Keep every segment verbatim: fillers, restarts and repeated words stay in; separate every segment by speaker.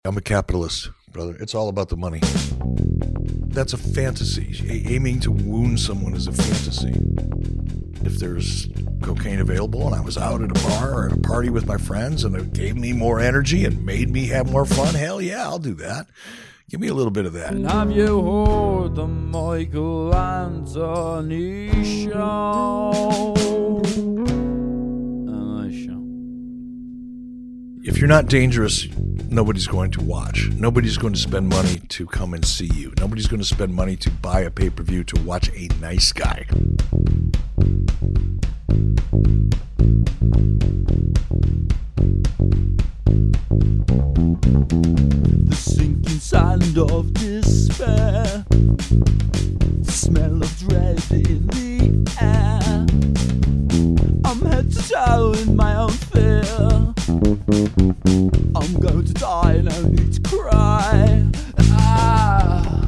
Speaker 1: I'm a capitalist, brother. It's all about the money. That's a fantasy. A- aiming to wound someone is a fantasy. If there's cocaine available and I was out at a bar or at a party with my friends and it gave me more energy and made me have more fun, hell yeah, I'll do that. Give me a little bit of that.
Speaker 2: And have you heard the Michael Anthony Show? Uh, show.
Speaker 1: If you're not dangerous, nobody's going to watch. Nobody's going to spend money to come and see you. Nobody's going to spend money to buy a pay-per-view to watch a nice guy.
Speaker 2: The sinking sand of despair, the smell of dread in the air. I'm head to toe in my own fear. I'm going to die, no need to cry. Ah.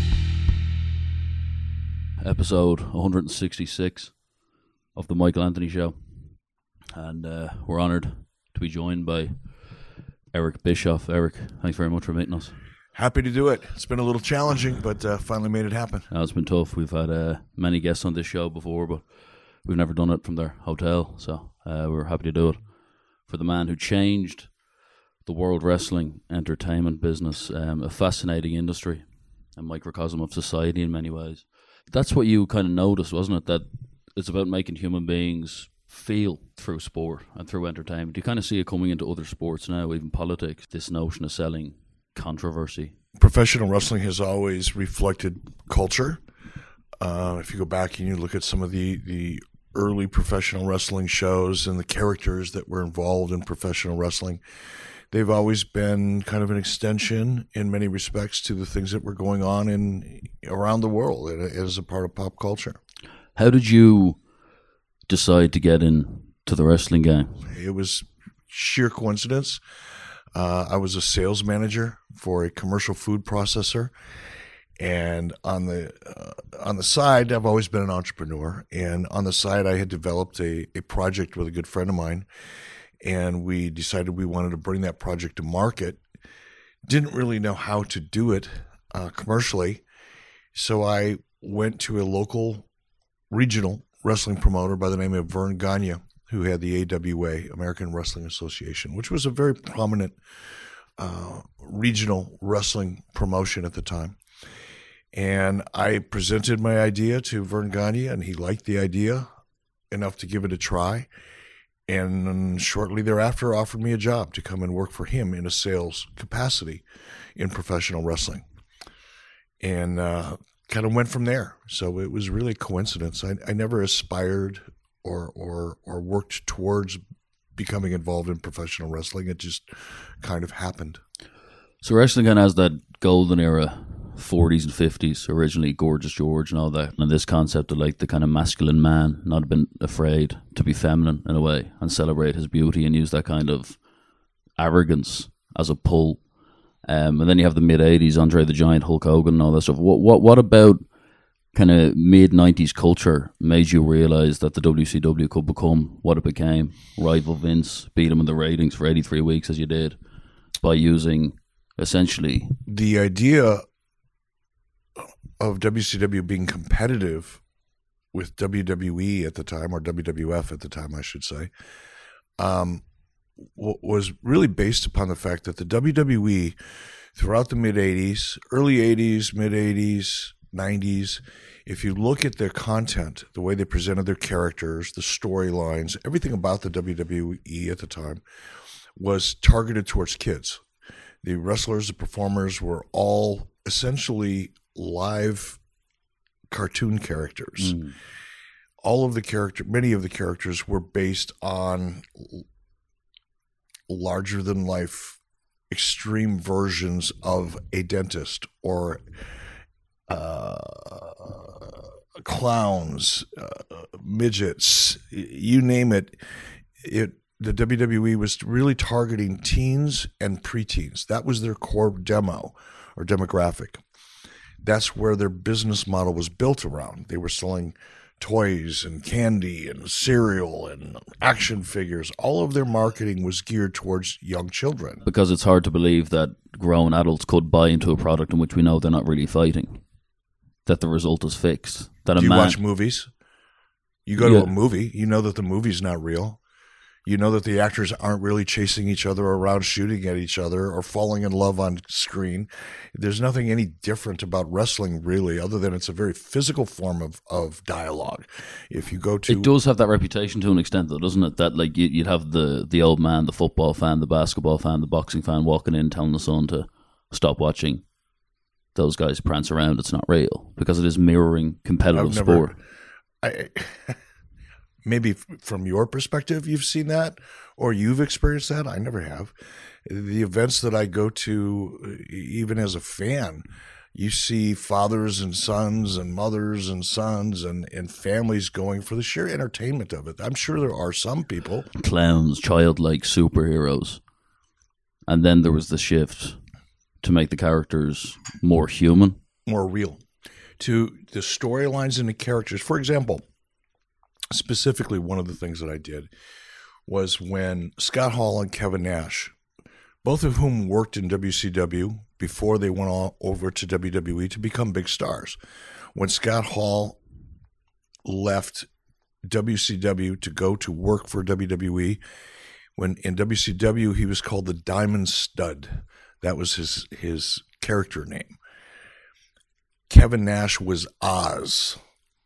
Speaker 2: Episode one sixty-six of the Michael Anthony Show, and uh, we're honoured to be joined by Eric Bischoff. Eric, thanks very much for meeting us.
Speaker 1: Happy to do it. It's been a little challenging, but uh, finally made it happen.
Speaker 2: Uh, it's been tough. We've had uh, many guests on this show before, but we've never done it from their hotel, so uh, we're happy to do it. For the man who changed the world wrestling entertainment business, um, a fascinating industry, a microcosm of society in many ways. That's what you kind of noticed, wasn't it? That it's about making human beings feel through sport and through entertainment. You kind of see it coming into other sports now, even politics, this notion of selling controversy.
Speaker 1: Professional wrestling has always reflected culture. Uh, if you go back and you look at some of the, the early professional wrestling shows and the characters that were involved in professional wrestling, they've always been kind of an extension in many respects to the things that were going on in around the world as a part of pop culture.
Speaker 2: How did you decide to get into the wrestling game?
Speaker 1: It was sheer coincidence. Uh, I was a sales manager for a commercial food processor, and on the uh, on the side, I've always been an entrepreneur. And on the side, I had developed a, a project with a good friend of mine, and we decided we wanted to bring that project to market. Didn't really know how to do it uh, commercially, so I went to a local regional wrestling promoter by the name of Vern Gagne, who had the A W A, American Wrestling Association, which was a very prominent uh, regional wrestling promotion at the time. And I presented my idea to Vern Gagne, and he liked the idea enough to give it a try. And shortly thereafter offered me a job to come and work for him in a sales capacity in professional wrestling. And uh, kind of went from there. So it was really a coincidence. I, I never aspired or, or or worked towards becoming involved in professional wrestling. It just kind of happened.
Speaker 2: So wrestling kind of has that golden era, forties and fifties, originally Gorgeous George and all that. And this concept of like the kind of masculine man, not been afraid to be feminine in a way and celebrate his beauty and use that kind of arrogance as a pull. Um, and then you have the mid-eighties, Andre the Giant, Hulk Hogan and all that stuff. What what what about kind of mid-nineties culture made you realize that the W C W could become what it became? Rival Vince, beat him in the ratings for eighty-three weeks as you did by using essentially...
Speaker 1: The idea of W C W being competitive with W W E at the time, or W W F at the time, I should say, um, was really based upon the fact that the W W E throughout the mid-eighties, early eighties, mid-eighties, nineties, if you look at their content, the way they presented their characters, the storylines, everything about the W W E at the time was targeted towards kids. The wrestlers, the performers were all essentially live cartoon characters. Mm. All of the character, many of the characters were based on larger than life extreme versions of a dentist or uh, clowns, uh, midgets, you name it. It the W W E was really targeting teens and preteens. That was their core demo or demographic. That's where their business model was built around. They were selling toys and candy and cereal and action figures. All of their marketing was geared towards young children.
Speaker 2: Because it's hard to believe that grown adults could buy into a product in which we know they're not really fighting, that the result is fixed. That a
Speaker 1: Do you
Speaker 2: man-
Speaker 1: watch movies? You go
Speaker 2: Yeah.
Speaker 1: to a movie, you know that the movie's not real. You know that the actors aren't really chasing each other around, shooting at each other, or falling in love on screen. There's nothing any different about wrestling, really, other than it's a very physical form of, of dialogue. If you go to...
Speaker 2: It does have that reputation to an extent, though, doesn't it? That like you, you'd have the, the old man, the football fan, the basketball fan, the boxing fan walking in telling the son to stop watching those guys prance around. It's not real, because it is mirroring competitive
Speaker 1: I've never-
Speaker 2: sport.
Speaker 1: I, maybe f- from your perspective, you've seen that or you've experienced that. I never have. The events that I go to, even as a fan, you see fathers and sons and mothers and sons and, and families going for the sheer entertainment of it. I'm sure there are some people.
Speaker 2: Clowns, childlike superheroes. And then there was the shift to make the characters more human.
Speaker 1: More real. To the storylines and the characters. For example, specifically one of the things that I did was when Scott Hall and Kevin Nash, both of whom worked in W C W before they went all over to W W E to become big stars. When Scott Hall left W C W to go to work for W W E, when in W C W he was called the Diamond Stud. That was his his character name. Kevin Nash was Oz.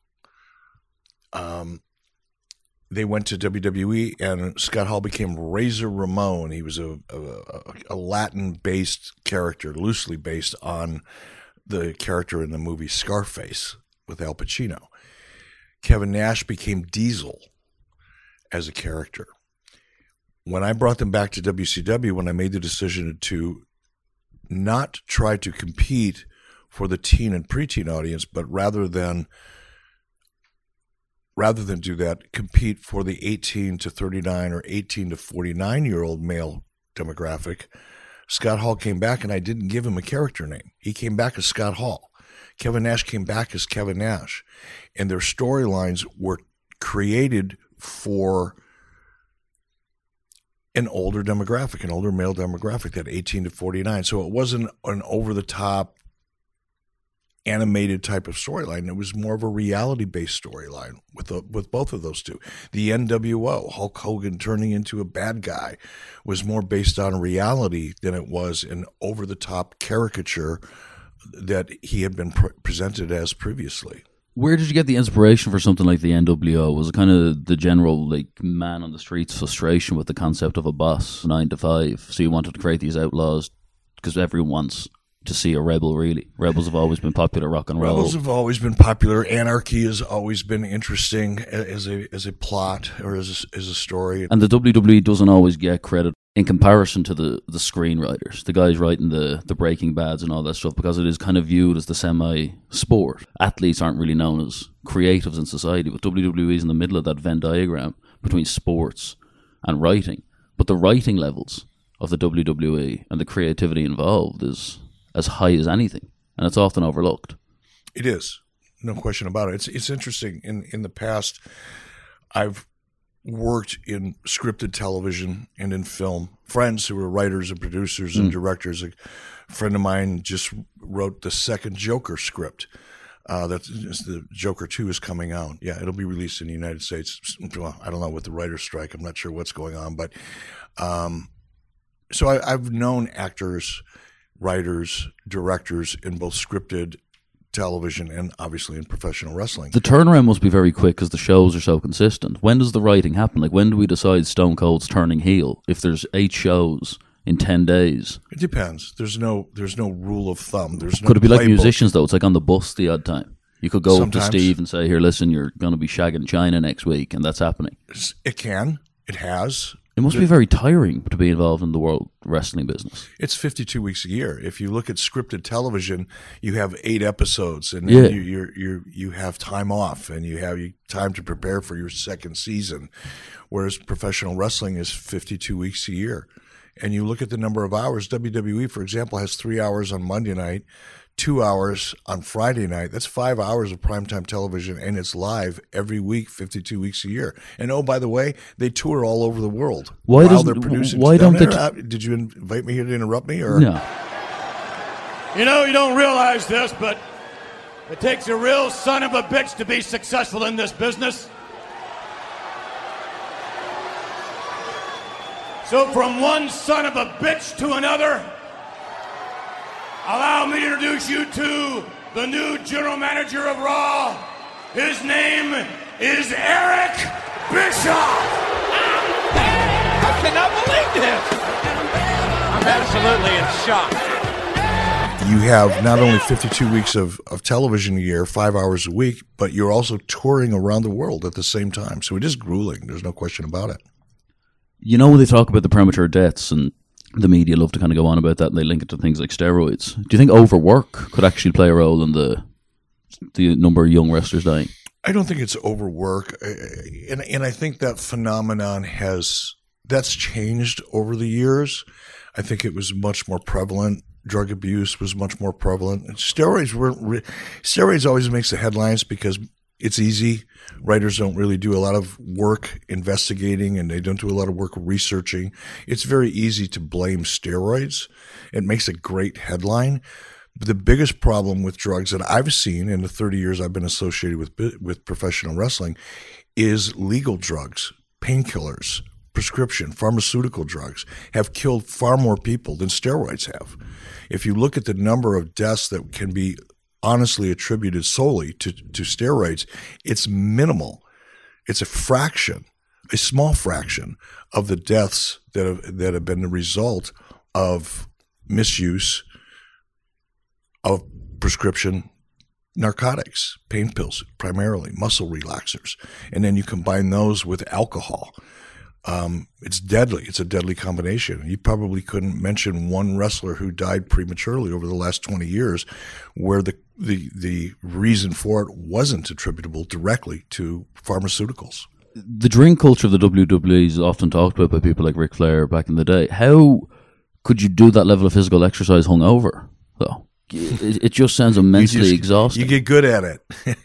Speaker 1: Um, they went to W W E, and Scott Hall became Razor Ramon. He was a, a, a Latin-based character, loosely based on the character in the movie Scarface with Al Pacino. Kevin Nash became Diesel as a character. When I brought them back to W C W, when I made the decision to not try to compete for the teen and preteen audience, but rather than rather than do that, compete for the eighteen to thirty-nine or eighteen to forty-nine year old male demographic, Scott Hall came back, and I didn't give him a character name. He came back as Scott Hall. Kevin Nash came back as Kevin Nash, and their storylines were created for an older demographic, an older male demographic, that eighteen to forty-nine. So it wasn't an over-the-top animated type of storyline. It was more of a reality-based storyline with the, with both of those two. The N W O, Hulk Hogan turning into a bad guy, was more based on reality than it was an over-the-top caricature that he had been pre- presented as previously.
Speaker 2: Where did you get the inspiration for something like the N W O? Was it kind of the general like man on the streets frustration with the concept of a boss, nine to five? So you wanted to create these outlaws because everyone wants to see a rebel, really. Rebels have always been popular, rock and roll.
Speaker 1: Rebels have always been popular. Anarchy has always been interesting as a as a plot or as a, as a story.
Speaker 2: And the W W E doesn't always get credit in comparison to the, the screenwriters, the guys writing the, the Breaking Bads and all that stuff, because it is kind of viewed as the semi-sport. Athletes aren't really known as creatives in society, but W W E is in the middle of that Venn diagram between sports and writing. But the writing levels of the W W E and the creativity involved is as high as anything, and it's often overlooked.
Speaker 1: It is, no question about it. It's it's interesting. In in the past, I've worked in scripted television and in film. Friends who were writers and producers and mm. directors. A friend of mine just wrote the second Joker script. Uh, that's the Joker two is coming out. Yeah, it'll be released in the United States. Well, I don't know with the writer's strike. I'm not sure what's going on, but um, so I, I've known actors, writers, directors in both scripted television and obviously in professional wrestling.
Speaker 2: The turnaround must be very quick because the shows are so consistent. When does the writing happen? Like, when do we decide Stone Cold's turning heel? If there's eight shows in ten days,
Speaker 1: it depends. There's no there's no rule of thumb. There's no
Speaker 2: could it be like
Speaker 1: playbook.
Speaker 2: Musicians though? It's like on the bus the odd time. You could go
Speaker 1: Sometimes.
Speaker 2: up to Steve and say, "Here, listen, you're going to be shagging China next week," and that's happening.
Speaker 1: It can. It has.
Speaker 2: It must be very tiring to be involved in the world wrestling business.
Speaker 1: It's fifty-two weeks a year. If you look at scripted television, you have eight episodes, and
Speaker 2: Yeah.
Speaker 1: then you you you you have time off, and you have you time to prepare for your second season. Whereas professional wrestling is fifty-two weeks a year, and you look at the number of hours, W W E, for example, has three hours on Monday night, two hours on Friday night. That's five hours of primetime television, and it's live every week, fifty-two weeks a year. And oh, by the way, they tour all over the world
Speaker 2: why
Speaker 1: while they're producing.
Speaker 2: Why don't they?
Speaker 1: T- Did you invite me here to interrupt me? Or
Speaker 2: no.
Speaker 3: You know, you don't realize this, but it takes a real son of a bitch to be successful in this business. So from one son of a bitch to another, allow me to introduce you to the new general manager of Raw. His name is Eric Bischoff.
Speaker 4: I cannot believe this. I'm absolutely in shock.
Speaker 1: You have not only fifty-two weeks of, of television a year, five hours a week, but you're also touring around the world at the same time. So it is grueling. There's no question about it.
Speaker 2: You know, when they talk about the premature deaths, and the media love to kind of go on about that, and they link it to things like steroids. Do you think overwork could actually play a role in the the number of young wrestlers dying?
Speaker 1: I don't think it's overwork. And, and I think that phenomenon has, that's changed over the years. I think it was much more prevalent. Drug abuse was much more prevalent. And steroids weren't. Re- steroids always makes the headlines because it's easy. Writers don't really do a lot of work investigating, and they don't do a lot of work researching. It's very easy to blame steroids. It makes a great headline. But the biggest problem with drugs that I've seen in the thirty years I've been associated with with professional wrestling is legal drugs, painkillers, prescription, pharmaceutical drugs have killed far more people than steroids have. If you look at the number of deaths that can be honestly attributed solely to, to steroids, it's minimal. It's a fraction, a small fraction of the deaths that have, that have been the result of misuse of prescription narcotics, pain pills primarily, muscle relaxers. And then you combine those with alcohol. Um, it's deadly. It's a deadly combination. You probably couldn't mention one wrestler who died prematurely over the last twenty years where the, the, the reason for it wasn't attributable directly to pharmaceuticals.
Speaker 2: The drink culture of the W W E is often talked about by people like Ric Flair back in the day. How could you do that level of physical exercise hungover, though? It, it just sounds immensely
Speaker 1: you just,
Speaker 2: exhausting.
Speaker 1: You get good at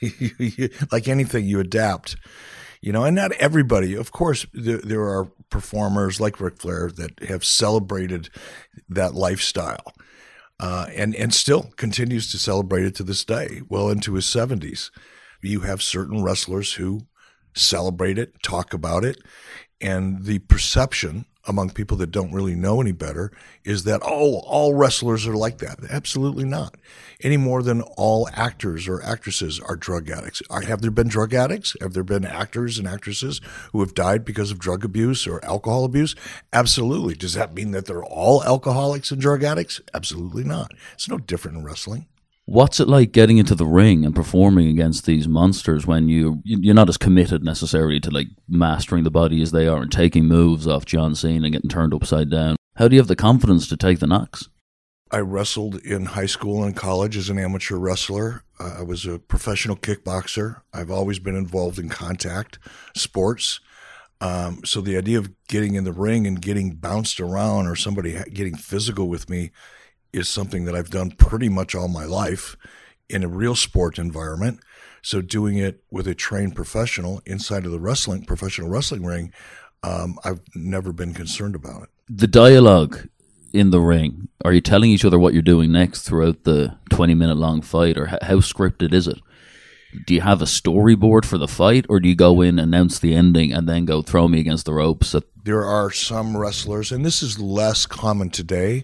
Speaker 1: it. Like anything, you adapt. You know, and not everybody. Of course, there, there are performers like Ric Flair that have celebrated that lifestyle, uh, and and still continues to celebrate it to this day, well into his seventies. You have certain wrestlers who celebrate it, talk about it, and the perception among people that don't really know any better is that, oh, all wrestlers are like that. Absolutely not. Any more than all actors or actresses are drug addicts. Are, have there been drug addicts? Have there been actors and actresses who have died because of drug abuse or alcohol abuse? Absolutely. Does that mean that they're all alcoholics and drug addicts? Absolutely not. It's no different in wrestling.
Speaker 2: What's it like getting into the ring and performing against these monsters when you you're not as committed necessarily to like mastering the body as they are and taking moves off John Cena and getting turned upside down? How do you have the confidence to take the knocks?
Speaker 1: I wrestled in high school and college as an amateur wrestler. Uh, I was a professional kickboxer. I've always been involved in contact sports. Um, so the idea of getting in the ring and getting bounced around or somebody ha- getting physical with me is something that I've done pretty much all my life in a real sport environment. So doing it with a trained professional inside of the wrestling, professional wrestling ring, um, I've never been concerned about it.
Speaker 2: The dialogue in the ring, are you telling each other what you're doing next throughout the twenty minute long fight, or how scripted is it? Do you have a storyboard for the fight, or do you go in, announce the ending, and then go throw me against the ropes?
Speaker 1: There are some wrestlers, and this is less common today,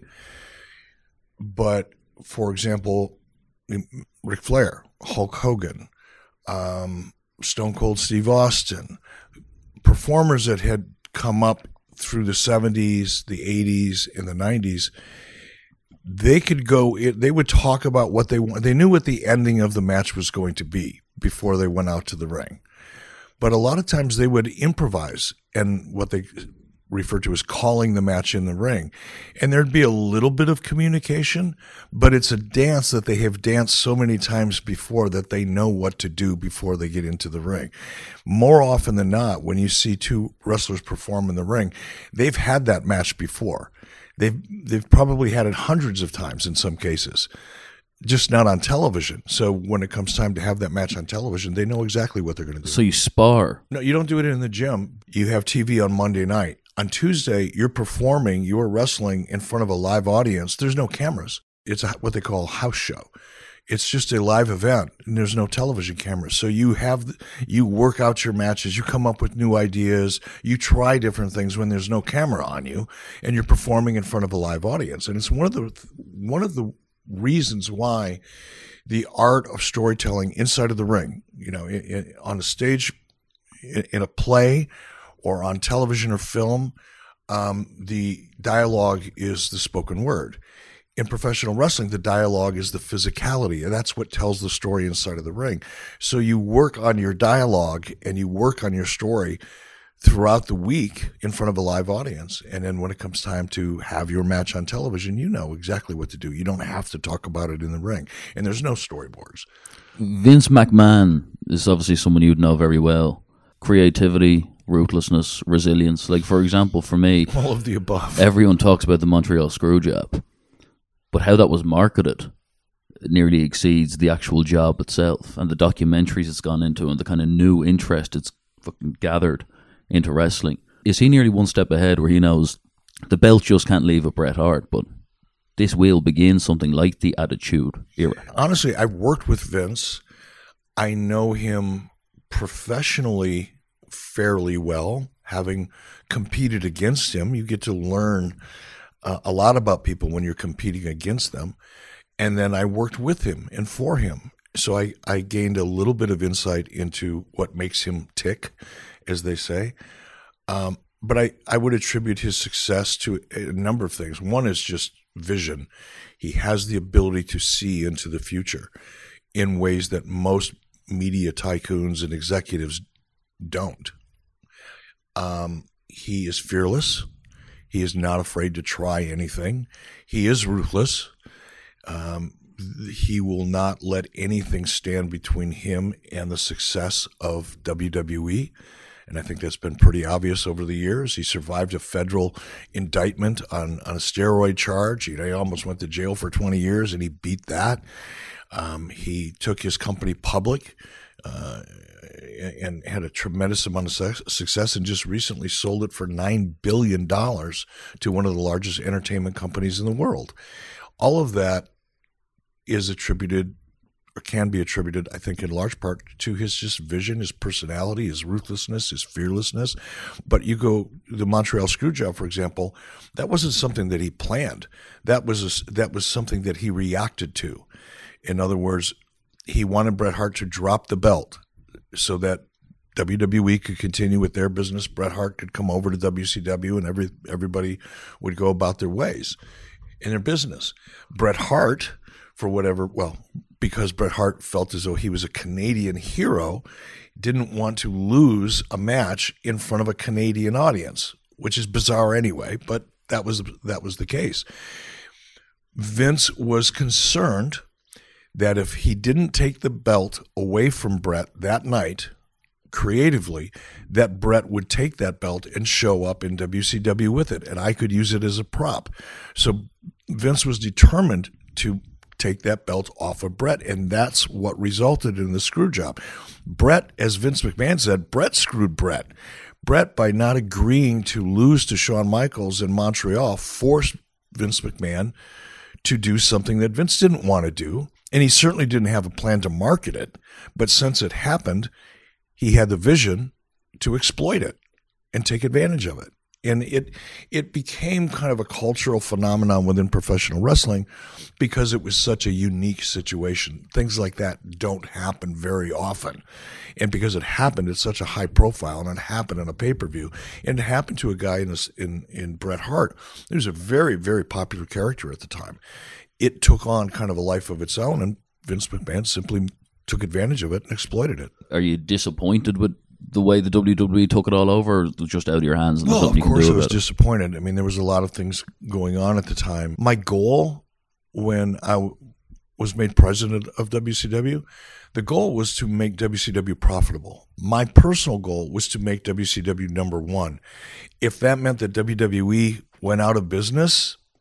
Speaker 1: but, for example, Ric Flair, Hulk Hogan, um, Stone Cold Steve Austin, performers that had come up through the seventies, the eighties, and the nineties, they could go, they would talk about what they want. They knew what the ending of the match was going to be before they went out to the ring. But a lot of times they would improvise and what they referred to as calling the match in the ring. And there'd be a little bit of communication, but it's a dance that they have danced so many times before that they know what to do before they get into the ring. More often than not, when you see two wrestlers perform in the ring, they've had that match before. They've they've probably had it hundreds of times in some cases, just not on television. So when it comes time to have that match on television, they know exactly what they're going to do.
Speaker 2: So you spar.
Speaker 1: No, you don't do it in the gym. You have T V on Monday night. On Tuesday, you're performing, you're wrestling in front of a live audience. There's no cameras. It's a, what they call a house show. It's just a live event, and there's no television cameras. So you have, you work out your matches, you come up with new ideas, you try different things when there's no camera on you, and you're performing in front of a live audience. And it's one of the one of the reasons why the art of storytelling inside of the ring, you know, in, in, on a stage, in, in a play, or on television or film, um, the dialogue is the spoken word. In professional wrestling, the dialogue is the physicality, and that's what tells the story inside of the ring. So you work on your dialogue and you work on your story throughout the week in front of a live audience. And then when it comes time to have your match on television, you know exactly what to do. You don't have to talk about it in the ring. And there's no storyboards.
Speaker 2: Vince McMahon is obviously someone you'd know very well. Creativity, ruthlessness, resilience. Like, for example, for me,
Speaker 1: all of the above.
Speaker 2: Everyone talks about the Montreal Screwjob. But how that was marketed nearly exceeds the actual job itself and the documentaries it's gone into and the kind of new interest it's fucking gathered into wrestling. Is he nearly one step ahead where he knows the belt just can't leave a Bret Hart, but this will begin something like the Attitude Era?
Speaker 1: Honestly, I've worked with Vince. I know him professionally fairly well, having competed against him. You get to learn Uh, a lot about people when you're competing against them. And then I worked with him and for him. So I, I gained a little bit of insight into what makes him tick, as they say. Um, but I, I would attribute his success to a number of things. One is just vision. He has the ability to see into the future in ways that most media tycoons and executives don't. Um, he is fearless. He is not afraid to try anything. He is ruthless. Um, he will not let anything stand between him and the success of W W E. And I think that's been pretty obvious over the years. He survived a federal indictment on, on a steroid charge. You know, he almost went to jail for twenty years, and he beat that. Um, he took his company public uh, and had a tremendous amount of success, and just recently sold it for nine billion dollars to one of the largest entertainment companies in the world. All of that is attributed, or can be attributed, I think, in large part to his just vision, his personality, his ruthlessness, his fearlessness. But you go, the Montreal Screwjob, for example, that wasn't something that he planned. That was a, that was something that he reacted to. In other words, he wanted Bret Hart to drop the belt so that W W E could continue with their business. Bret Hart could come over to W C W, and every everybody would go about their ways in their business. Bret Hart, for whatever, well, because Bret Hart felt as though he was a Canadian hero, didn't want to lose a match in front of a Canadian audience, which is bizarre anyway, but that was that was the case. Vince was concerned that if he didn't take the belt away from Bret that night, creatively, that Bret would take that belt and show up in W C W with it, and I could use it as a prop. So Vince was determined to take that belt off of Bret, and that's what resulted in the screw job. Bret, as Vince McMahon said, Bret screwed Bret. Bret, by not agreeing to lose to Shawn Michaels in Montreal, forced Vince McMahon to do something that Vince didn't want to do, and he certainly didn't have a plan to market it. But since it happened, he had the vision to exploit it and take advantage of it. And it it became kind of a cultural phenomenon within professional wrestling because it was such a unique situation. Things like that don't happen very often. And because it happened at such a high profile, and it happened in a pay-per-view, and it happened to a guy in, this, in, in Bret Hart, he was a very, very popular character at the time. It took on kind of a life of its own, and Vince McMahon simply took advantage of it and exploited it.
Speaker 2: Are you disappointed with the way the W W E took it all over, or was it just out of your hands and there's
Speaker 1: well,
Speaker 2: nothing you can do
Speaker 1: of course
Speaker 2: about
Speaker 1: I was
Speaker 2: it?
Speaker 1: disappointed. I mean, there was a lot of things going on at the time. My goal when I w- was made president of W C W, the goal was to make W C W profitable. My personal goal was to make W C W number one. If that meant that W W E went out of business,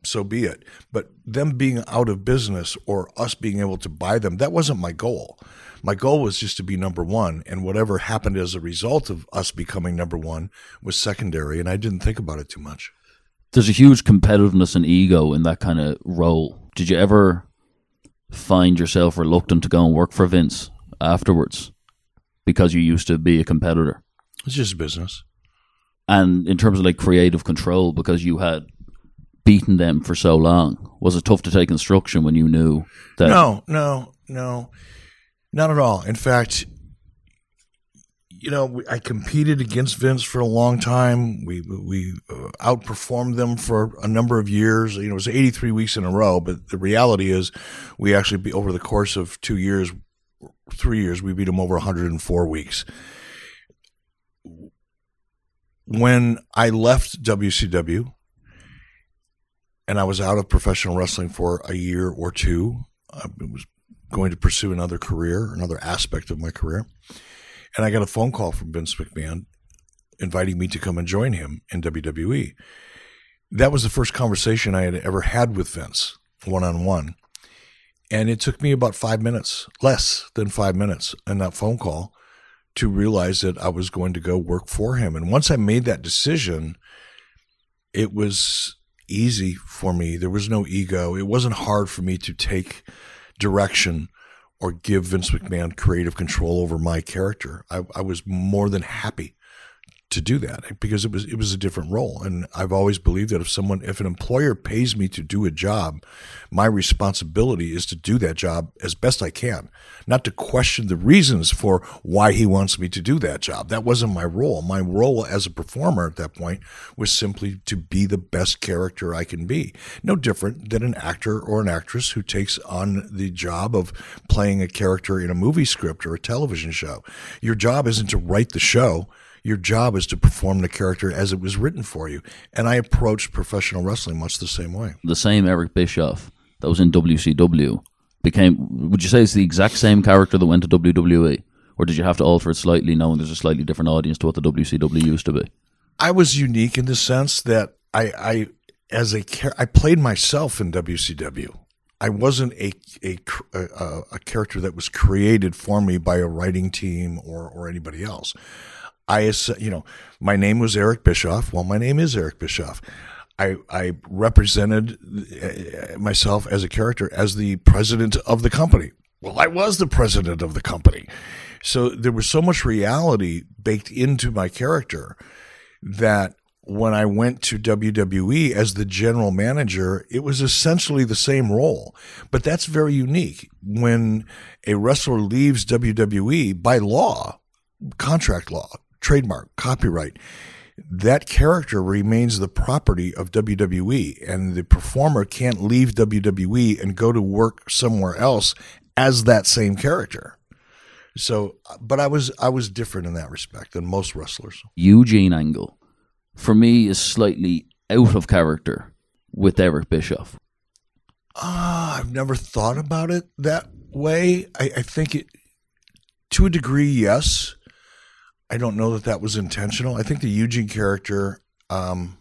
Speaker 1: so be it. But them being out of business or us being able to buy them, that wasn't my goal. My goal was just to be number one, and whatever happened as a result of us becoming number one was secondary, and I didn't think about it too much.
Speaker 2: There's a huge competitiveness and ego in that kind of role. Did you ever find yourself reluctant to go and work for Vince afterwards because you used to be a competitor?
Speaker 1: It's just business.
Speaker 2: And in terms of like creative control, because you had beaten them for so long, was it tough to take instruction when you knew that?
Speaker 1: No, no, no, not at all. In fact, you know, I competed against Vince for a long time. We we uh, outperformed them for a number of years. You know, it was eighty-three weeks in a row. But the reality is, we actually be, over the course of two years, three years, we beat them over one hundred four weeks. When I left W C W, and I was out of professional wrestling for a year or two, I was going to pursue another career, another aspect of my career. And I got a phone call from Vince McMahon inviting me to come and join him in W W E. That was the first conversation I had ever had with Vince, one-on-one. And it took me about five minutes, less than five minutes in that phone call to realize that I was going to go work for him. And once I made that decision, it was easy for me. There was no ego. It wasn't hard for me to take direction or give Vince McMahon creative control over my character. I, I was more than happy to do that because it was it was a different role. And I've always believed that if someone, if an employer pays me to do a job, my responsibility is to do that job as best I can, not to question the reasons for why he wants me to do that job. That wasn't my role. My role as a performer at that point was simply to be the best character I can be. No different than an actor or an actress who takes on the job of playing a character in a movie script or a television show. Your job isn't to write the show. Your job is to perform the character as it was written for you. And I approached professional wrestling much the same way.
Speaker 2: The same Eric Bischoff that was in W C W became, would you say it's the exact same character that went to W W E? Or did you have to alter it slightly knowing there's a slightly different audience to what the W C W used to be?
Speaker 1: I was unique in the sense that I, I as a I played myself in W C W. I wasn't a, a, a, a character that was created for me by a writing team or, or anybody else. I, you know, my name was Eric Bischoff. Well, my name is Eric Bischoff. I, I represented myself as a character as the president of the company. Well, I was the president of the company. So there was so much reality baked into my character that when I went to W W E as the general manager, it was essentially the same role. But that's very unique. When a wrestler leaves W W E by law, contract law, trademark, copyright, that character remains the property of W W E, and the performer can't leave W W E and go to work somewhere else as that same character. So, but I was I was different in that respect than most wrestlers.
Speaker 2: Eugene Angle, for me, is slightly out of character with Eric Bischoff.
Speaker 1: Ah, uh, I've never thought about it that way. I, I think it, to a degree, yes. I don't know that that was intentional. I think the Eugene character, um,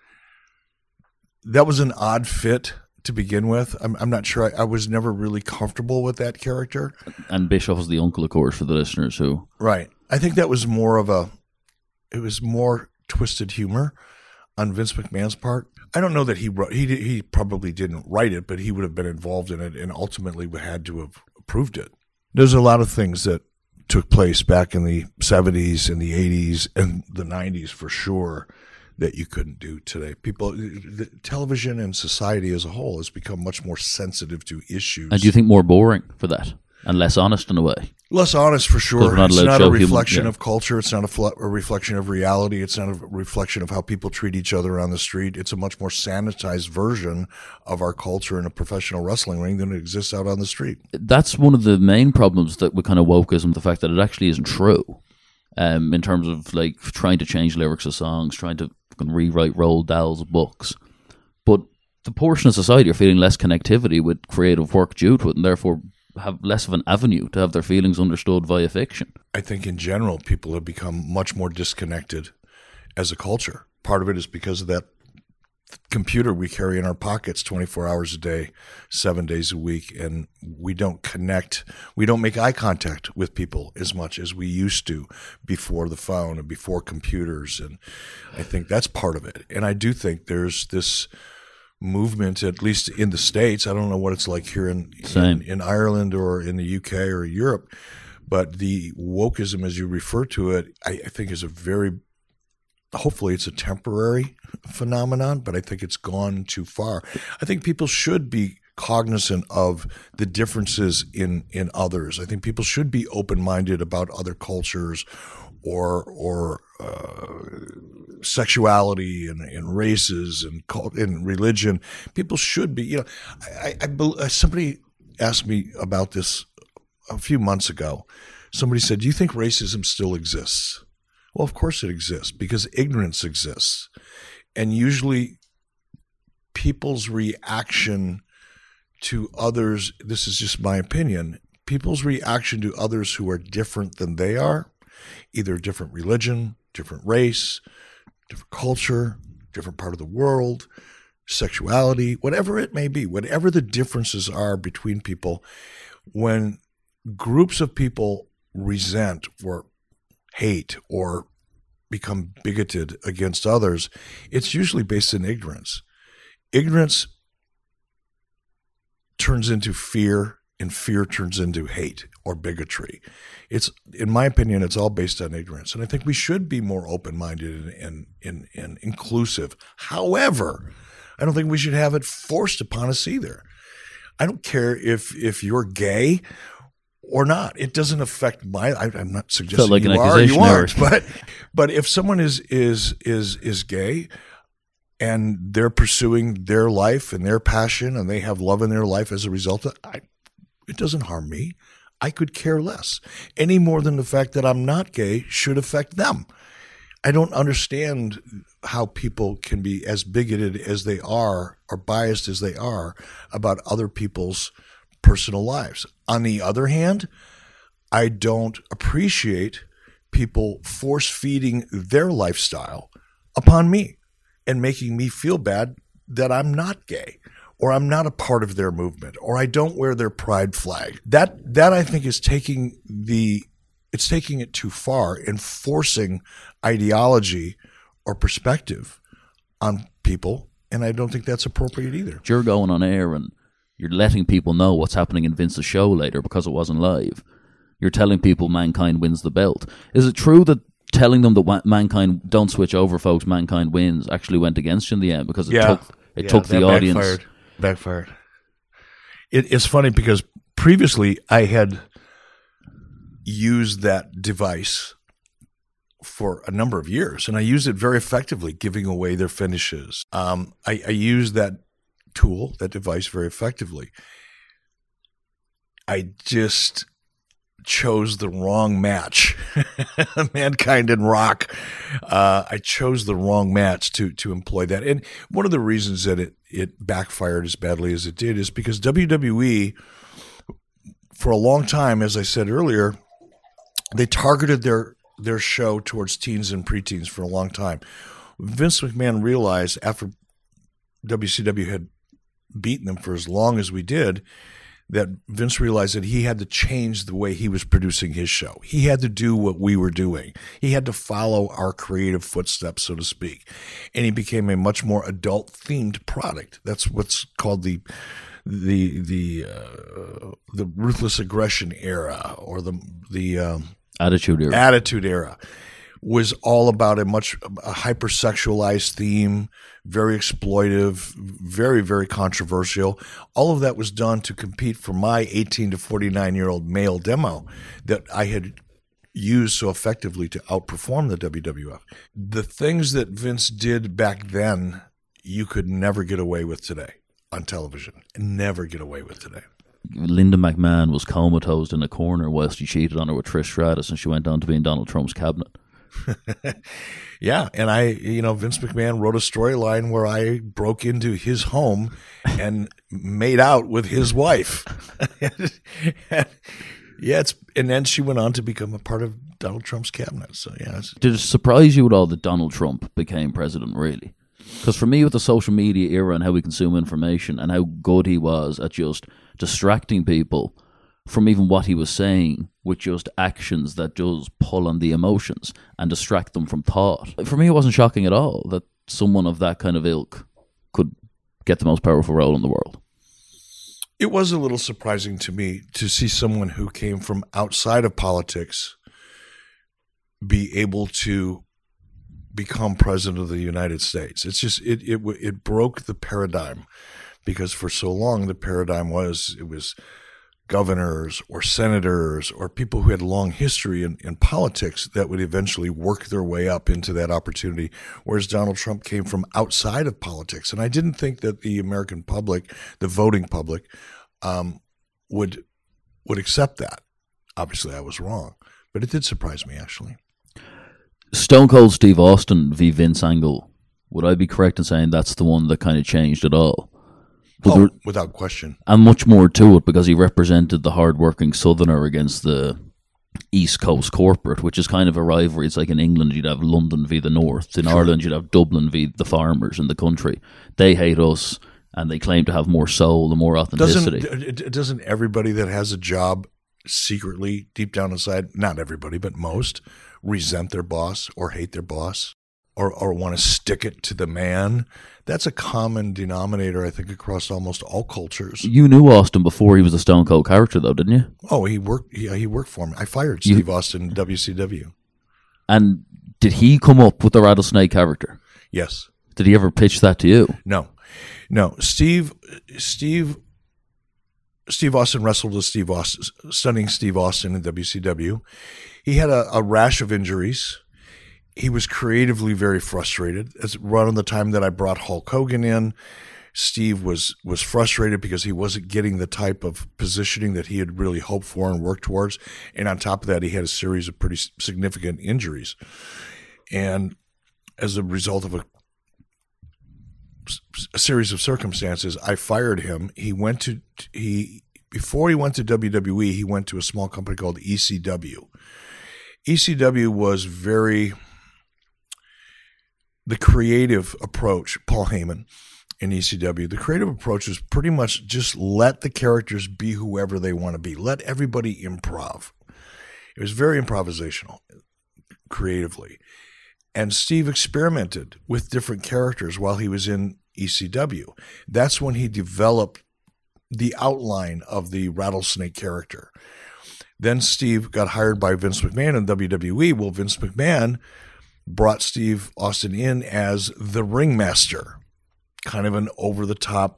Speaker 1: that was an odd fit to begin with. I'm, I'm not sure. I, I was never really comfortable with that character.
Speaker 2: And Bischoff was the uncle, of course, for the listeners who.
Speaker 1: Right. I think that was more of a, it was more twisted humor on Vince McMahon's part. I don't know that he wrote, he he probably didn't write it, but he would have been involved in it and ultimately had to have approved it. There's a lot of things that took place back in the seventies and the eighties and the nineties for sure that you couldn't do today. People, the television and society as a whole has become much more sensitive to issues.
Speaker 2: And do you think more boring for that and less honest in a way?
Speaker 1: Less honest for sure.
Speaker 2: Not
Speaker 1: it's not a reflection
Speaker 2: human, yeah.
Speaker 1: of culture. It's not a, fl- a reflection of reality. It's not a reflection of how people treat each other on the street. It's a much more sanitized version of our culture in a professional wrestling ring than it exists out on the street.
Speaker 2: That's one of the main problems that with kind of wokeism, the fact that it actually isn't true. Um, in terms of like trying to change lyrics of songs, trying to rewrite Roald Dahl's books. But the portion of society are feeling less connectivity with creative work due to it, and therefore have less of an avenue to have their feelings understood via fiction.
Speaker 1: I think in general, people have become much more disconnected as a culture. Part of it is because of that computer we carry in our pockets twenty-four hours a day, seven days a week, and we don't connect. We don't make eye contact with people as much as we used to before the phone and before computers. And I think that's part of it. And I do think there's this movement, at least in the States. I don't know what it's like here in, in, in Ireland or in the U K or Europe, but the wokeism, as you refer to it, I, I think is a very, hopefully it's a temporary phenomenon, but I think it's gone too far. I think people should be cognizant of the differences in, in others. I think people should be open-minded about other cultures or or uh, sexuality and, and races and cult, and religion. People should be, you know, I, I, I somebody asked me about this a few months ago. Somebody said, "Do you think racism still exists?" Well, of course it exists, because ignorance exists. And usually people's reaction to others, this is just my opinion, people's reaction to others who are different than they are, either different religion, different race, different culture, different part of the world, sexuality, whatever it may be, whatever the differences are between people, when groups of people resent or hate or become bigoted against others, it's usually based in ignorance. Ignorance turns into fear, and fear turns into hate or bigotry. It's, in my opinion, it's all based on ignorance. And I think we should be more open-minded and, and, and, and inclusive. However, I don't think we should have it forced upon us either. I don't care if if you're gay or not. It doesn't affect my. I, I'm not suggesting
Speaker 2: like
Speaker 1: you
Speaker 2: an
Speaker 1: are or you aren't.
Speaker 2: Eric.
Speaker 1: But but if someone is is is is gay and they're pursuing their life and their passion and they have love in their life as a result of, I, it doesn't harm me. I could care less. Any more than the fact that I'm not gay should affect them. I don't understand how people can be as bigoted as they are or biased as they are about other people's personal lives. On the other hand, I don't appreciate people force-feeding their lifestyle upon me and making me feel bad that I'm not gay or I'm not a part of their movement or I don't wear their pride flag. That that I think is taking the it's taking it too far and forcing ideology or perspective on people, and I don't think that's appropriate either.
Speaker 2: You're going on air and you're letting people know what's happening in Vince's show later because it wasn't live. You're telling people Mankind wins the belt. Is it true that telling them that Mankind don't switch over, folks, Mankind wins, actually went against you in the end because it
Speaker 1: yeah.
Speaker 2: took it
Speaker 1: yeah,
Speaker 2: took the audience?
Speaker 1: Backfired. Backfired. It, it's funny because previously I had used that device for a number of years, and I used it very effectively, giving away their finishes. Um, I, I used that tool, that device, very effectively. I just chose the wrong match. Mankind and Rock. Uh, I chose the wrong match to to employ that. And one of the reasons that it, it backfired as badly as it did is because W W E, for a long time, as I said earlier, they targeted their their show towards teens and preteens for a long time. Vince McMahon realized after W C W had beaten them for as long as we did, that Vince realized that he had to change the way he was producing his show. He had to do what we were doing. He had to follow our creative footsteps, so to speak. And he became a much more adult-themed product. That's what's called the the the uh, the ruthless aggression era, or the the um,
Speaker 2: attitude era.
Speaker 1: Attitude era was all about a much a hypersexualized theme, very exploitive, very, very controversial. All of that was done to compete for my eighteen to forty-nine-year-old male demo that I had used so effectively to outperform the W W F. The things that Vince did back then, you could never get away with today on television. Never get away with today.
Speaker 2: Linda McMahon was comatose in a corner whilst he cheated on her with Trish Stratus, and she went on to be in Donald Trump's cabinet.
Speaker 1: Yeah, and I, you know, Vince McMahon wrote a storyline where I broke into his home and made out with his wife. Yeah, it's and then she went on to become a part of Donald Trump's cabinet. So yeah, it's,
Speaker 2: did it surprise you at all that Donald Trump became president? Really? Because for me, with the social media era and how we consume information and how good he was at just distracting people from even what he was saying with just actions that just pull on the emotions and distract them from thought. For me, it wasn't shocking at all that someone of that kind of ilk could get the most powerful role in the world.
Speaker 1: It was a little surprising to me to see someone who came from outside of politics be able to become president of the United States. It's just, it, it, it broke the paradigm, because for so long the paradigm was, it was governors or senators or people who had long history in, in politics that would eventually work their way up into that opportunity, whereas Donald Trump came from outside of politics. And I didn't think that the American public, the voting public, um, would would accept that. Obviously, I was wrong, but it did surprise me, actually.
Speaker 2: Stone Cold Steve Austin v. Vince Angle, would I be correct in saying that's the one that kind of changed it all?
Speaker 1: Oh, there, without question.
Speaker 2: And much more to it, because he represented the hard-working Southerner against the East Coast corporate, which is kind of a rivalry. It's like in England, you'd have London v. the North. In sure. Ireland, you'd have Dublin v. the farmers in the country. They hate us, and they claim to have more soul and more authenticity.
Speaker 1: Doesn't, doesn't everybody that has a job secretly, deep down inside, not everybody, but most, resent their boss or hate their boss? Or, or want to stick it to the man? That's a common denominator, I think, across almost all cultures.
Speaker 2: You knew Austin before he was a Stone Cold character, though, didn't you?
Speaker 1: Oh, he worked. Yeah, he worked for me. I fired Steve you, Austin in W C W.
Speaker 2: And did he come up with the Rattlesnake character?
Speaker 1: Yes.
Speaker 2: Did he ever pitch that to you?
Speaker 1: No, no. Steve, Steve, Steve Austin wrestled with Steve Austin, stunning Steve Austin in W C W. He had a, a rash of injuries. He was creatively very frustrated. It's around the time that I brought Hulk Hogan in, Steve was was frustrated because he wasn't getting the type of positioning that he had really hoped for and worked towards. And on top of that, he had a series of pretty significant injuries. And as a result of a, a series of circumstances, I fired him. He went to he before he went to W W E, he went to a small company called E C W. E C W was very The creative approach, Paul Heyman in E C W, the creative approach is pretty much just let the characters be whoever they want to be. Let everybody improv. It was very improvisational, creatively. And Steve experimented with different characters while he was in E C W. That's when he developed the outline of the Rattlesnake character. Then Steve got hired by Vince McMahon in W W E. Well, Vince McMahon brought Steve Austin in as the ringmaster, kind of an over-the-top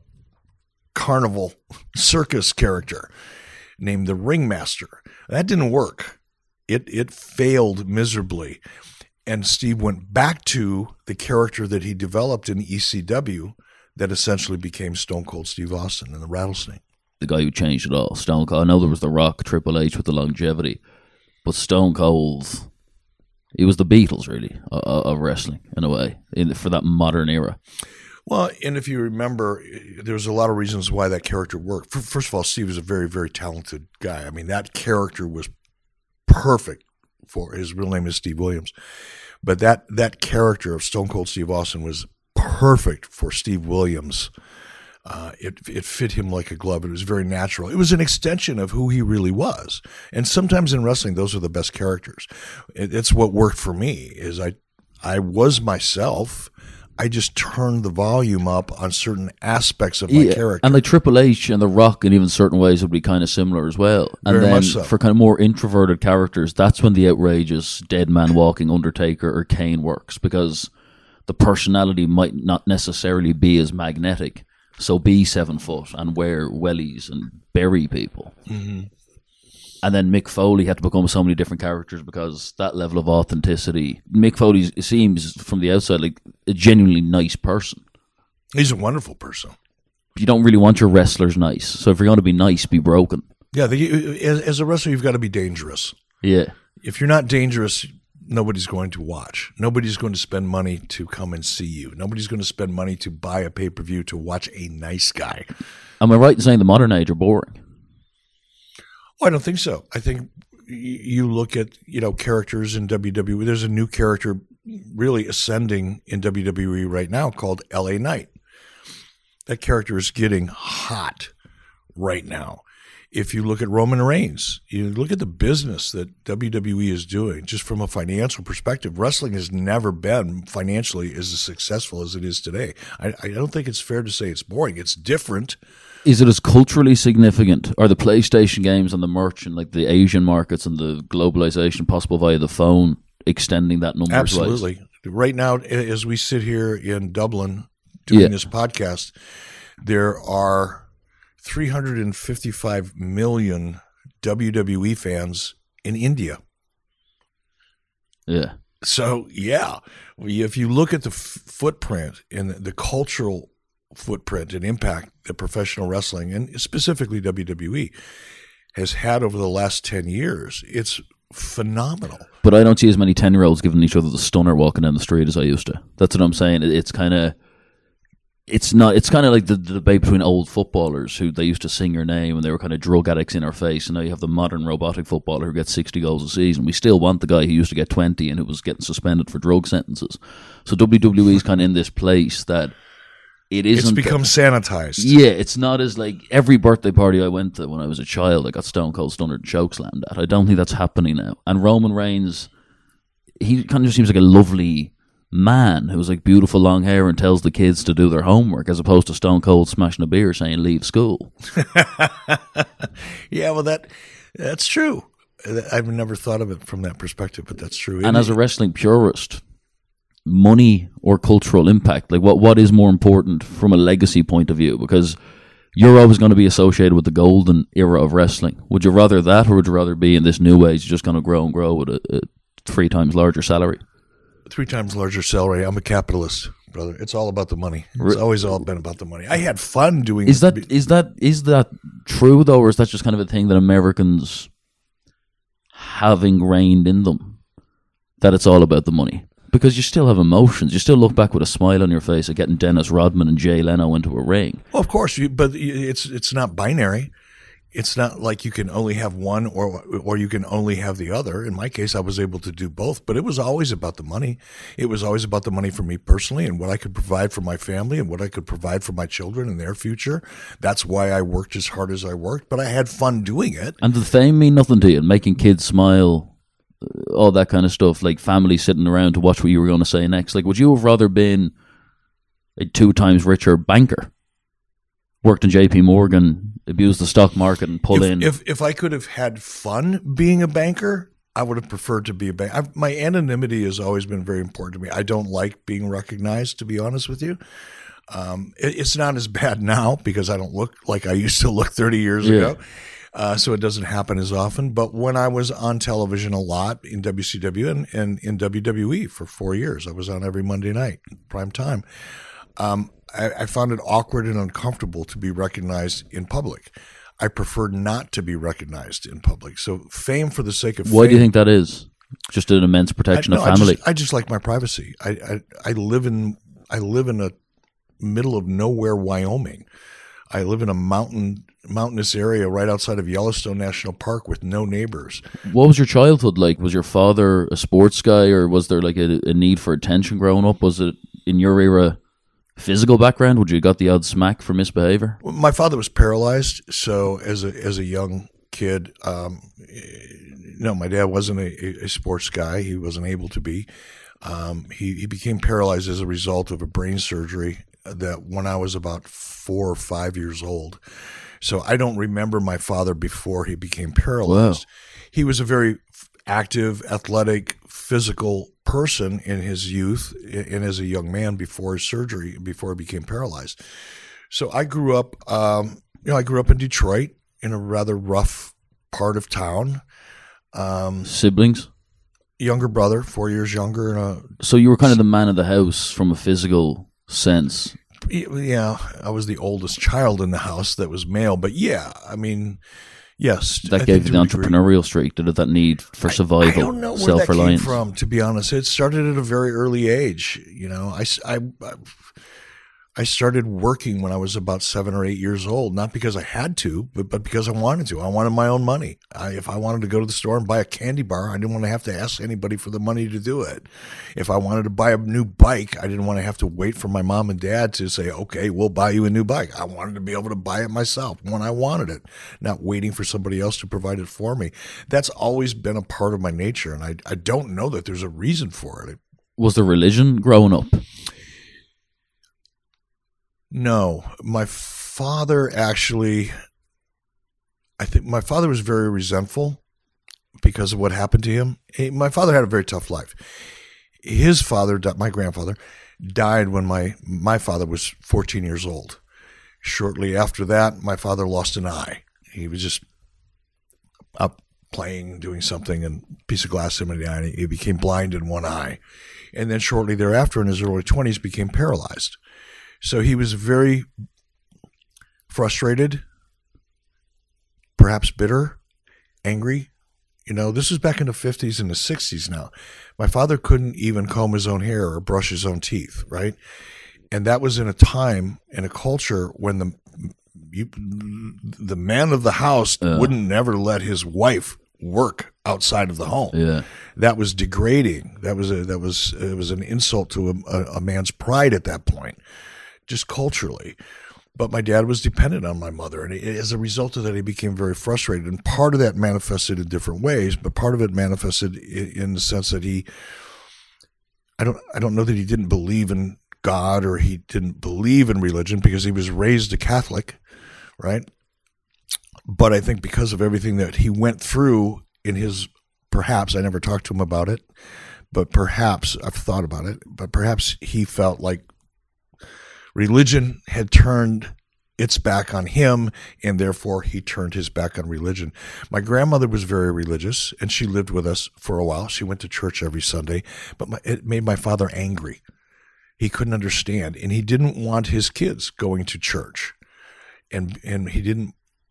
Speaker 1: carnival circus character named the ringmaster. That didn't work. It it failed miserably. And Steve went back to the character that he developed in E C W that essentially became Stone Cold Steve Austin and the Rattlesnake.
Speaker 2: The guy who changed it all, Stone Cold. I know there was The Rock, Triple H with the longevity, but Stone Cold... It was the Beatles, really, uh, of wrestling, in a way, in, for that modern era.
Speaker 1: Well, and if you remember, there was a lot of reasons why that character worked. First of all, Steve was a very, very talented guy. I mean, that character was perfect for, his real name is Steve Williams, but that, that character of Stone Cold Steve Austin was perfect for Steve Williams. Uh, it it fit him like a glove. It was very natural. It was an extension of who he really was. And sometimes in wrestling, those are the best characters. It, it's what worked for me. Is I I was myself. I just turned the volume up on certain aspects of my yeah, character.
Speaker 2: And like Triple H and The Rock, in even certain ways, would be kind of similar as well. And
Speaker 1: very
Speaker 2: then
Speaker 1: much so.
Speaker 2: For kind of more introverted characters, that's when the outrageous dead man walking Undertaker or Kane works, because the personality might not necessarily be as magnetic. So be seven foot and wear wellies and bury people.
Speaker 1: Mm-hmm.
Speaker 2: And then Mick Foley had to become so many different characters because that level of authenticity. Mick Foley seems from the outside like a genuinely nice person.
Speaker 1: He's a wonderful person.
Speaker 2: You don't really want your wrestlers nice. So if you're going to be nice, be broken.
Speaker 1: Yeah, the, as, as a wrestler, you've got to be dangerous.
Speaker 2: Yeah.
Speaker 1: If you're not dangerous, nobody's going to watch. Nobody's going to spend money to come and see you. Nobody's going to spend money to buy a pay-per-view to watch a nice guy.
Speaker 2: Am I right in saying the modern age are boring?
Speaker 1: Oh, I don't think so. I think you look at, you know, characters in W W E. There's a new character really ascending in W W E right now called L A Knight. That character is getting hot right now. If you look at Roman Reigns, you look at the business that W W E is doing, just from a financial perspective, wrestling has never been financially as successful as it is today. I, I don't think it's fair to say it's boring. It's different.
Speaker 2: Is it as culturally significant? Are the PlayStation games and the merch and like the Asian markets and the globalization possible via the phone extending that number?
Speaker 1: Absolutely. Right now, as we sit here in Dublin doing
Speaker 2: Yeah.
Speaker 1: this podcast, there are three hundred fifty-five million W W E fans in India.
Speaker 2: Yeah.
Speaker 1: So, yeah, if you look at the f- footprint and the cultural footprint and impact that professional wrestling, and specifically W W E, has had over the last ten years, it's phenomenal.
Speaker 2: But I don't see as many ten-year-olds giving each other the stunner walking down the street as I used to. That's what I'm saying. It- It's kind of... It's not. It's kind of like the, the debate between old footballers who they used to sing your name and they were kind of drug addicts in our face, and now you have the modern robotic footballer who gets sixty goals a season. We still want the guy who used to get twenty and who was getting suspended for drug sentences. So W W E is kind of in this place that it isn't.
Speaker 1: It's become sanitized.
Speaker 2: Yeah, it's not as like every birthday party I went to when I was a child, I got Stone Cold Stunner and chokeslammed at. I don't think that's happening now. And Roman Reigns, he kind of just seems like a lovely man who's like beautiful long hair and tells the kids to do their homework, as opposed to Stone Cold smashing a beer saying leave school.
Speaker 1: Yeah, well, that that's true. I've never thought of it from that perspective, but that's true.
Speaker 2: And as a wrestling purist, money or cultural impact, like what what is more important from a legacy point of view? Because you're always going to be associated with the golden era of wrestling. Would you rather that, or would you rather be in this new age just going to grow and grow with a, a three times larger salary?
Speaker 1: Three times larger salary. I'm a capitalist, brother. It's all about the money. It's always all been about the money. I had fun doing.
Speaker 2: Is that is that is that true though, or is that just kind of a thing that Americans have ingrained in them, that it's all about the money? Because you still have emotions. You still look back with a smile on your face at getting Dennis Rodman and Jay Leno into a ring.
Speaker 1: Well, of course, you, but it's it's not binary. It's not like you can only have one or or you can only have the other. In my case, I was able to do both, but it was always about the money. It was always about the money for me personally and what I could provide for my family and what I could provide for my children and their future. That's why I worked as hard as I worked, but I had fun doing it.
Speaker 2: And did the fame mean nothing to you? Making kids smile, uh, all that kind of stuff, like family sitting around to watch what you were going to say next. Like, would you have rather been a two times richer banker? Worked in J P Morgan, abused the stock market, and pull
Speaker 1: if,
Speaker 2: in.
Speaker 1: If if I could have had fun being a banker, I would have preferred to be a banker. My anonymity has always been very important to me. I don't like being recognized, to be honest with you. Um, it, it's not as bad now because I don't look like I used to look thirty years
Speaker 2: Yeah.
Speaker 1: ago. Uh, so it doesn't happen as often. But when I was on television a lot in W C W and, and in W W E for four years, I was on every Monday night, prime time. Um, I, I found it awkward and uncomfortable to be recognized in public. I prefer not to be recognized in public. So fame for the sake of
Speaker 2: Why
Speaker 1: fame.
Speaker 2: do you think that is? Just an immense protection
Speaker 1: I,
Speaker 2: of
Speaker 1: no,
Speaker 2: family.
Speaker 1: I just, I just like my privacy. I, I I live in I live in a middle of nowhere, Wyoming. I live in a mountain mountainous area right outside of Yellowstone National Park with no neighbors.
Speaker 2: What was your childhood like? Was your father a sports guy, or was there like a, a need for attention growing up? Was it in your era physical background? Would you got the odd smack for misbehavior?
Speaker 1: My father was paralyzed, so as a as a young kid, um, no, my dad wasn't a, a sports guy. He wasn't able to be. Um, he he became paralyzed as a result of a brain surgery that when I was about four or five years old. So I don't remember my father before he became paralyzed.
Speaker 2: Wow.
Speaker 1: He was a very active, athletic, physical person in his youth and as a young man before his surgery, before he became paralyzed. So I grew up, um, you know, I grew up in Detroit in a rather rough part of town. Um,
Speaker 2: Siblings?
Speaker 1: Younger brother, four years younger. And a,
Speaker 2: So you were kind of the man of the house from a physical sense.
Speaker 1: yeah, I was the oldest child in the house that was male. But yeah, I mean, yes.
Speaker 2: That
Speaker 1: I
Speaker 2: gave
Speaker 1: think
Speaker 2: you the
Speaker 1: to a degree.
Speaker 2: entrepreneurial streak. Did it that need for survival,
Speaker 1: I don't know where that came
Speaker 2: self-reliance?
Speaker 1: from, to be honest. It started at a very early age. You know, I, I, I started working when I was about seven or eight years old, not because I had to, but, but because I wanted to. I wanted my own money. I, if I wanted to go to the store and buy a candy bar, I didn't want to have to ask anybody for the money to do it. If I wanted to buy a new bike, I didn't want to have to wait for my mom and dad to say, okay, we'll buy you a new bike. I wanted to be able to buy it myself when I wanted it, not waiting for somebody else to provide it for me. That's always been a part of my nature, and I, I don't know that there's a reason for it.
Speaker 2: Was there religion growing up?
Speaker 1: No, my father actually, I think my father was very resentful because of what happened to him. He, my father had a very tough life. His father, my grandfather, died when my, my father was fourteen years old. Shortly after that, my father lost an eye. He was just up playing, doing something, and a piece of glass hit him in the eye, and he became blind in one eye. And then shortly thereafter, in his early twenties, became paralyzed. So he was very frustrated, perhaps bitter, angry. You know, this is back in the fifties and the sixties now. My father couldn't even comb his own hair or brush his own teeth, right? And that was in a time, in a culture when the you, the man of the house uh. wouldn't never let his wife work outside of the home.
Speaker 2: Yeah.
Speaker 1: That was degrading. That was a, that was it was an insult to a, a man's pride at that point, just culturally. But my dad was dependent on my mother, and as a result of that, he became very frustrated. And part of that manifested in different ways, but part of it manifested in the sense that he, I don't, I don't know that he didn't believe in God or he didn't believe in religion because he was raised a Catholic, right? But I think because of everything that he went through in his, perhaps, I never talked to him about it, but perhaps, I've thought about it, but perhaps he felt like religion had turned its back on him, and therefore he turned his back on religion. My grandmother was very religious, and she lived with us for a while. She went to church every Sunday, but my, it made my father angry. He couldn't understand, and he didn't want his kids going to church, and and he didn't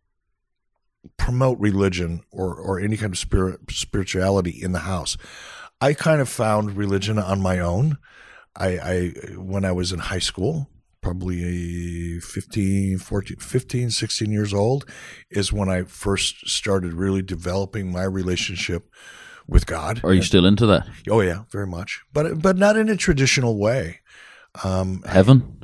Speaker 1: promote religion or, or any kind of spirit spirituality in the house. I kind of found religion on my own. I, I when I was in high school, probably fifteen, fourteen, fifteen, sixteen years old, is when I first started really developing my relationship with God.
Speaker 2: Are you
Speaker 1: and,
Speaker 2: still into that?
Speaker 1: Oh yeah, very much, but but not in a traditional way. Um,
Speaker 2: heaven?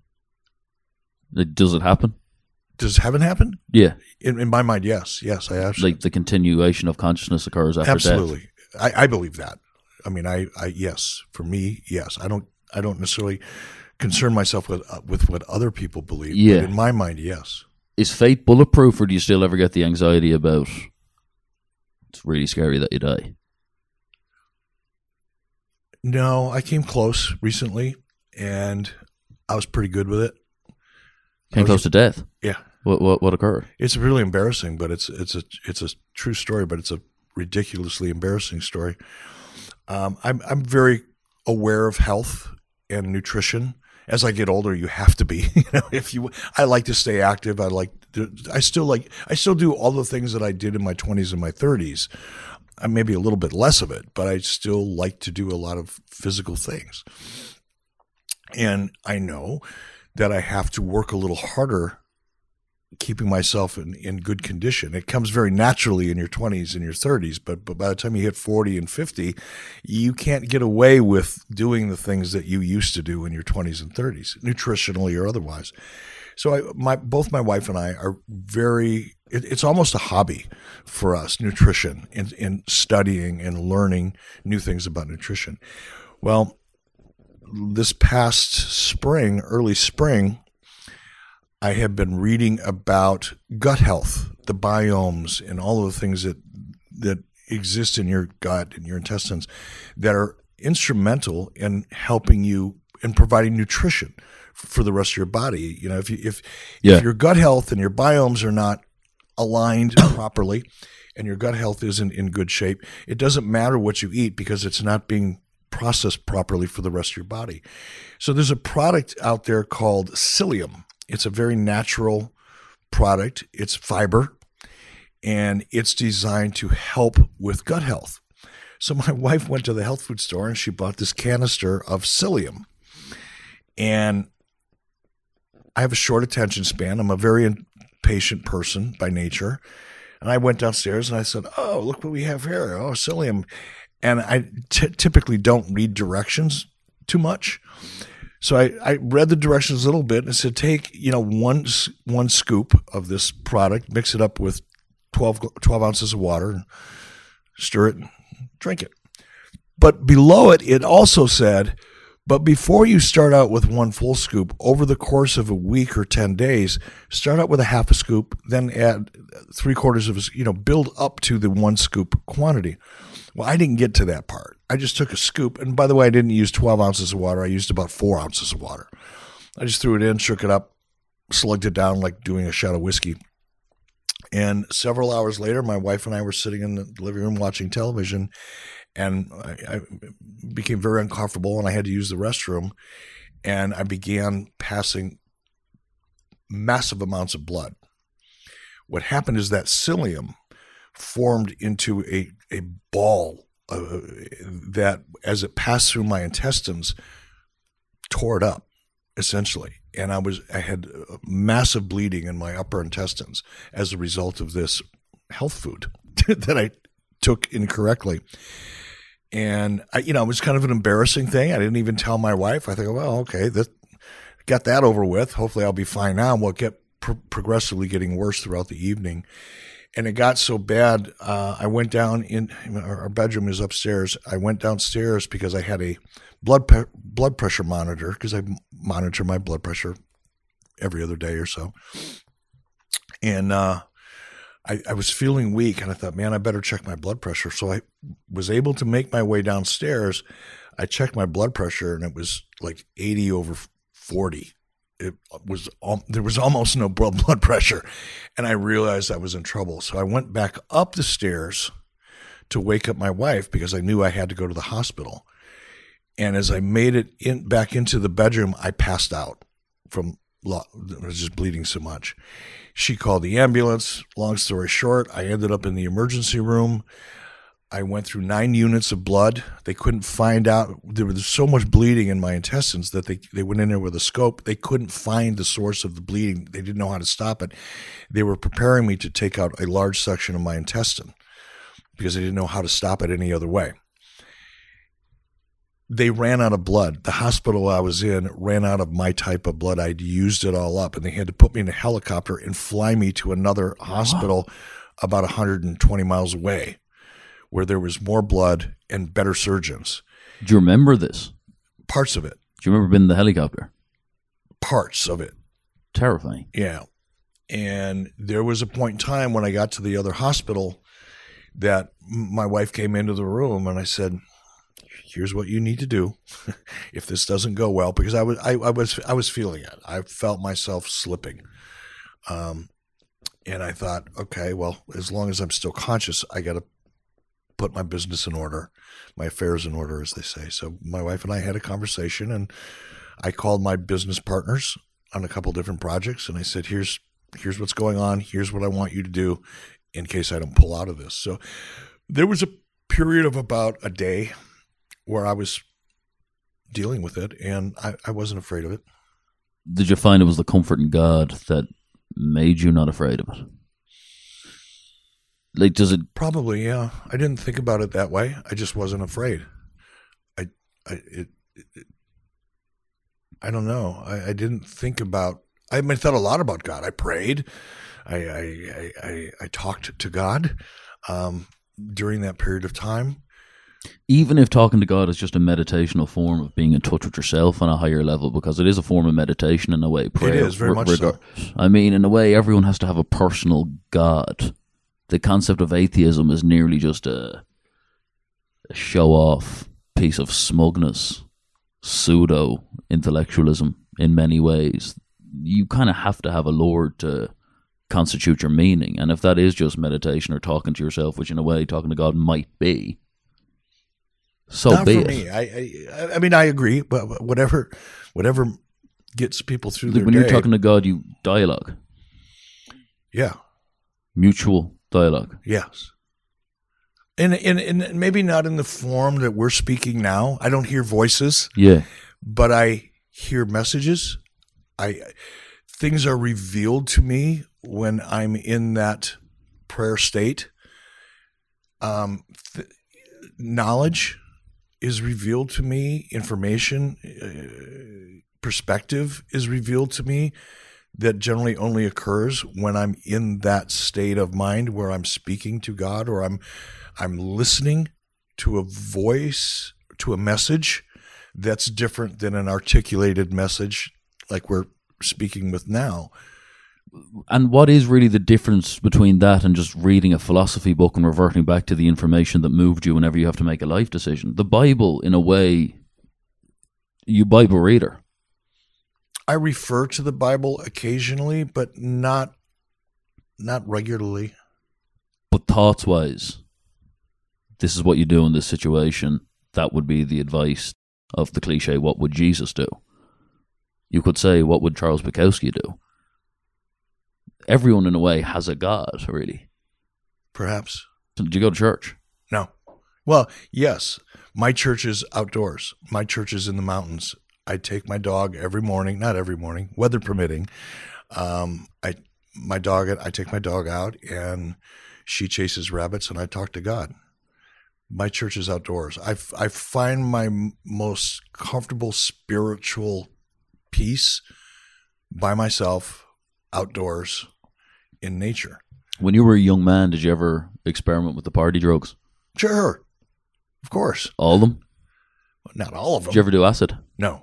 Speaker 2: Does it happen?
Speaker 1: Does heaven happen?
Speaker 2: Yeah.
Speaker 1: In, in my mind, yes. Yes, I absolutely.
Speaker 2: Like the continuation of consciousness occurs after
Speaker 1: absolutely.
Speaker 2: death?
Speaker 1: I, I believe that. I mean, I, I, yes, for me, yes. I don't, I don't necessarily concern myself with, uh, with what other people believe.
Speaker 2: Yeah.
Speaker 1: But in my mind, yes.
Speaker 2: Is fate bulletproof, or do you still ever get the anxiety about it's really scary that you die?
Speaker 1: No, I came close recently, and I was pretty good with it.
Speaker 2: Came close to death?
Speaker 1: Yeah.
Speaker 2: What what what occurred?
Speaker 1: It's really embarrassing, but it's it's a it's a true story, but it's a ridiculously embarrassing story. Um, I'm I'm very aware of health and nutrition. As I get older, you have to be. You know, if you, I like to stay active. I like, to, I still like, I still do all the things that I did in my twenties and my thirties. I maybe a little bit less of it, but I still like to do a lot of physical things. And I know that I have to work a little harder keeping myself in, in good condition. It comes very naturally in your twenties and your thirties, but, but by the time you hit forty and fifty, you can't get away with doing the things that you used to do in your twenties and thirties, nutritionally or otherwise. So I, my, both my wife and I are very, it, it's almost a hobby for us, nutrition, and, and studying and learning new things about nutrition. Well, this past spring, early spring, I have been reading about gut health, the biomes, and all of the things that that exist in your gut and your intestines that are instrumental in helping you in providing nutrition for the rest of your body. You know, if you, if
Speaker 2: yeah.
Speaker 1: if your gut health and your biomes are not aligned properly, and your gut health isn't in good shape, it doesn't matter what you eat because it's not being processed properly for the rest of your body. So there's a product out there called Psyllium. It's a very natural product. It's fiber, and it's designed to help with gut health. So my wife went to the health food store, and she bought this canister of Psyllium. And I have a short attention span. I'm a very impatient person by nature. And I went downstairs and I said, oh, look what we have here. Oh, psyllium. And I t- typically don't read directions too much. So I, I read the directions a little bit and said, take, you know, one, one scoop of this product, mix it up with twelve, twelve ounces of water, and stir it, and drink it. But below it, it also said, but before you start out with one full scoop, over the course of a week or ten days, start out with a half a scoop, then add three quarters of a, you know, build up to the one scoop quantity. Well, I didn't get to that part. I just took a scoop. And by the way, I didn't use twelve ounces of water. I used about four ounces of water. I just threw it in, shook it up, slugged it down like doing a shot of whiskey. And several hours later, my wife and I were sitting in the living room watching television, and I, I became very uncomfortable, and I had to use the restroom. And I began passing massive amounts of blood. What happened is that psyllium formed into a, a ball uh, that, as it passed through my intestines, tore it up, essentially. And I was I had massive bleeding in my upper intestines as a result of this health food that I took incorrectly. And I, you know, it was kind of an embarrassing thing. I didn't even tell my wife. I think, well, okay, that got that over with. Hopefully, I'll be fine now. And we'll get pro- progressively getting worse throughout the evening. And it got so bad, uh, I went down in our bedroom is upstairs. I went downstairs because I had a blood pe- blood pressure monitor, because I monitor my blood pressure every other day or so. And uh, I, I was feeling weak, and I thought, man, I better check my blood pressure. So I was able to make my way downstairs. I checked my blood pressure, and it was like eighty over forty. It was there was almost no blood pressure, and I realized I was in trouble. So I went back up the stairs to wake up my wife because I knew I had to go to the hospital. And as I made it in back into the bedroom, I passed out from I was just bleeding so much. She called the ambulance. Long story short, I ended up in the emergency room. I went through nine units of blood. They couldn't find out. There was so much bleeding in my intestines that they, they went in there with a scope. They couldn't find the source of the bleeding. They didn't know how to stop it. They were preparing me to take out a large section of my intestine because they didn't know how to stop it any other way. They ran out of blood. The hospital I was in ran out of my type of blood. I'd used it all up, and they had to put me in a helicopter and fly me to another hospital wow. about one hundred twenty miles away, where there was more blood and better surgeons.
Speaker 2: Do you remember this?
Speaker 1: Parts of it.
Speaker 2: Do you remember being in the helicopter?
Speaker 1: Parts of it.
Speaker 2: Terrifying.
Speaker 1: Yeah. And there was a point in time when I got to the other hospital that my wife came into the room, and I said, here's what you need to do if this doesn't go well, because I was I, I was I was feeling it. I felt myself slipping. Um, and I thought, okay, well, as long as I'm still conscious, I got to put my business in order, my affairs in order, as they say. So my wife and I had a conversation, and I called my business partners on a couple different projects, and I said, here's here's what's going on. Here's what I want you to do in case I don't pull out of this. So there was a period of about a day where I was dealing with it, and I, I wasn't afraid of it.
Speaker 2: Did you find it was the comfort in God that made you not afraid of it? Like, does it?
Speaker 1: Probably, yeah. I didn't think about it that way. I just wasn't afraid. I, I, it, it, I don't know. I, I didn't think about. I, mean, I thought a lot about God. I prayed. I, I, I, I, I talked to God um, during that period of time.
Speaker 2: Even if talking to God is just a meditational form of being in touch with yourself on a higher level, because it is a form of meditation in a way. Prayer,
Speaker 1: it is very much so.
Speaker 2: I mean, in a way, everyone has to have a personal God. The concept of atheism is nearly just a, a show-off piece of smugness, pseudo-intellectualism in many ways. You kind of have to have a Lord to constitute your meaning. And if that is just meditation or talking to yourself, which in a way talking to God might be, so
Speaker 1: Not
Speaker 2: be
Speaker 1: for
Speaker 2: it.
Speaker 1: me. I, I, I mean, I agree, but whatever, whatever gets people through
Speaker 2: Like
Speaker 1: their
Speaker 2: when
Speaker 1: day.
Speaker 2: you're talking to God, you dialogue,
Speaker 1: Yeah.
Speaker 2: mutual dialogue.
Speaker 1: Yes. And, and and maybe not in the form that we're speaking now. I don't hear voices.
Speaker 2: Yeah.
Speaker 1: But I hear messages. I things are revealed to me when I'm in that prayer state. Um, th- knowledge is revealed to me. Information, uh, perspective is revealed to me that generally only occurs when I'm in that state of mind where I'm speaking to God or I'm I'm listening to a voice, to a message that's different than an articulated message like we're speaking with now.
Speaker 2: And what is really the difference between that and just reading a philosophy book and reverting back to the information that moved you whenever you have to make a life decision? The Bible, in a way, you Bible reader.
Speaker 1: I refer to the Bible occasionally, but not not regularly.
Speaker 2: But thoughts-wise, this is what you do in this situation. That would be the advice of the cliche, what would Jesus do? You could say, what would Charles Bukowski do? Everyone, in a way, has a God, really.
Speaker 1: Perhaps.
Speaker 2: Did you go to church?
Speaker 1: No. Well, yes. My church is outdoors. My church is in the mountains. I take my dog every morning, not every morning, weather permitting. Um, I my dog, I take my dog out, and she chases rabbits, and I talk to God. My church is outdoors. I, I find my m- most comfortable spiritual peace by myself, outdoors, in nature.
Speaker 2: When you were a young man, did you ever experiment with the party drugs?
Speaker 1: Sure. Of course.
Speaker 2: All of them?
Speaker 1: Not all of them.
Speaker 2: Did you ever do acid?
Speaker 1: No.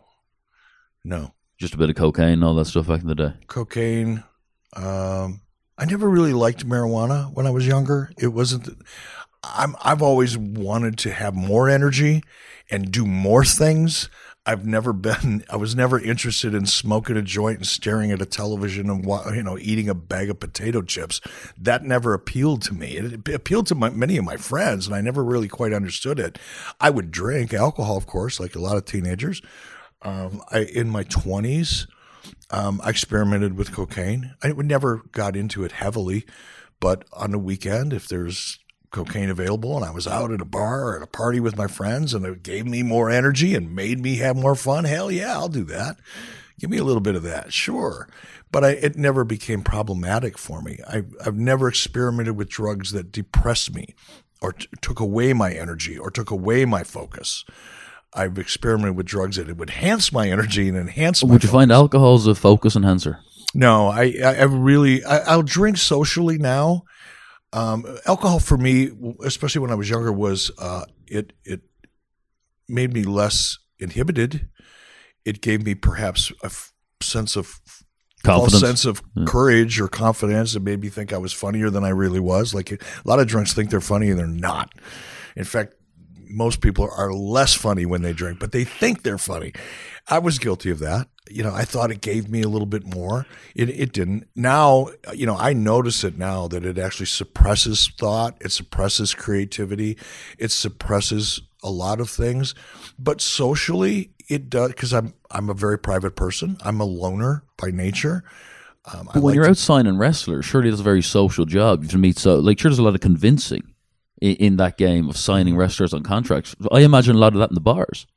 Speaker 1: No.
Speaker 2: Just a bit of cocaine and all that stuff back in the day?
Speaker 1: Cocaine. Um, I never really liked marijuana when I was younger. It wasn't... I'm, I've always wanted to have more energy and do more things. I've never been, I was never interested in smoking a joint and staring at a television and, you know, eating a bag of potato chips. That never appealed to me. It appealed to my, many of my friends, and I never really quite understood it. I would drink alcohol, of course, like a lot of teenagers. Um, I, in my twenties, um, I experimented with cocaine. I would never got into it heavily, but on the weekend, if there's cocaine available and I was out at a bar or at a party with my friends and it gave me more energy and made me have more fun, hell yeah, I'll do that. Give me a little bit of that, sure. But I, it never became problematic for me. I, I've never experimented with drugs that depressed me or t- took away my energy or took away my focus. I've experimented with drugs that would enhance my energy and enhance my
Speaker 2: Would you
Speaker 1: focus.
Speaker 2: find alcohol as a focus enhancer?
Speaker 1: No, I, I, I really, I, I'll drink socially now. Um, alcohol for me, especially when I was younger, was uh, it it made me less inhibited. It gave me perhaps a f- sense of
Speaker 2: Confidence.
Speaker 1: false sense of
Speaker 2: Yeah.
Speaker 1: courage or confidence. It made me think I was funnier than I really was. Like a lot of drunks think they're funny and they're not. In fact, most people are less funny when they drink, but they think they're funny. I was guilty of that. You know, I thought it gave me a little bit more. It it didn't. Now, you know, I notice it now that it actually suppresses thought. It suppresses creativity. It suppresses a lot of things. But socially, it does, because I'm I'm a very private person. I'm a loner by nature. Um, I
Speaker 2: But when
Speaker 1: like
Speaker 2: you're
Speaker 1: to-
Speaker 2: out signing wrestlers, surely that's a very social job. You have to meet, so like, sure, there's a lot of convincing in, in that game of signing wrestlers on contracts. I imagine a lot of that in the bars.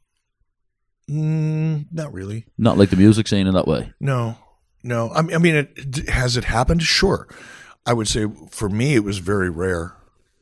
Speaker 1: Mm, not really.
Speaker 2: Not like the music scene in that way.
Speaker 1: No, no. I mean, I mean, it, has it happened? Sure. I would say for me, it was very rare.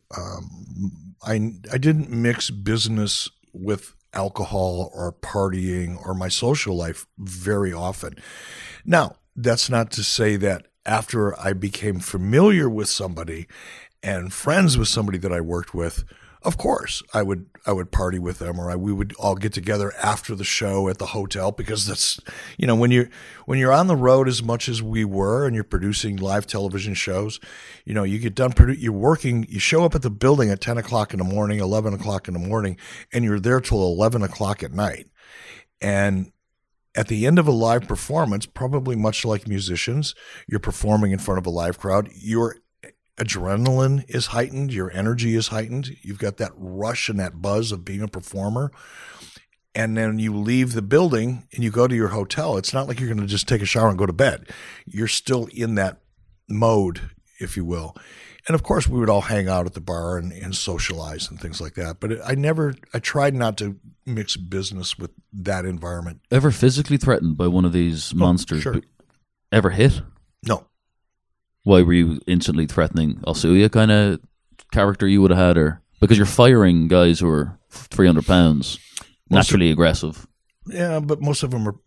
Speaker 1: Um, I I didn't mix business with alcohol or partying or my social life very often. Now, that's not to say that after I became familiar with somebody and friends with somebody that I worked with, of course, I would I would party with them, or I, we would all get together after the show at the hotel, because that's, you know, when you're when you're on the road as much as we were and you're producing live television shows, you know, you get done produ- you're working, you show up at the building at ten o'clock in the morning, eleven o'clock in the morning, and you're there till eleven o'clock at night. And at the end of a live performance, probably much like musicians, you're performing in front of a live crowd. You're adrenaline is heightened. Your energy is heightened. You've got that rush and that buzz of being a performer. And then you leave the building and you go to your hotel. It's not like you're going to just take a shower and go to bed. You're still in that mode, if you will. And of course, we would all hang out at the bar and, and socialize and things like that. But I never, I tried not to mix business with that environment.
Speaker 2: Ever physically threatened by one of these monsters?
Speaker 1: sure.
Speaker 2: ever hit?
Speaker 1: No.
Speaker 2: Why were you instantly threatening Asuya kind of character you would have had? Or because you're firing guys who are three hundred pounds, naturally of, aggressive.
Speaker 1: Yeah, but most of them are,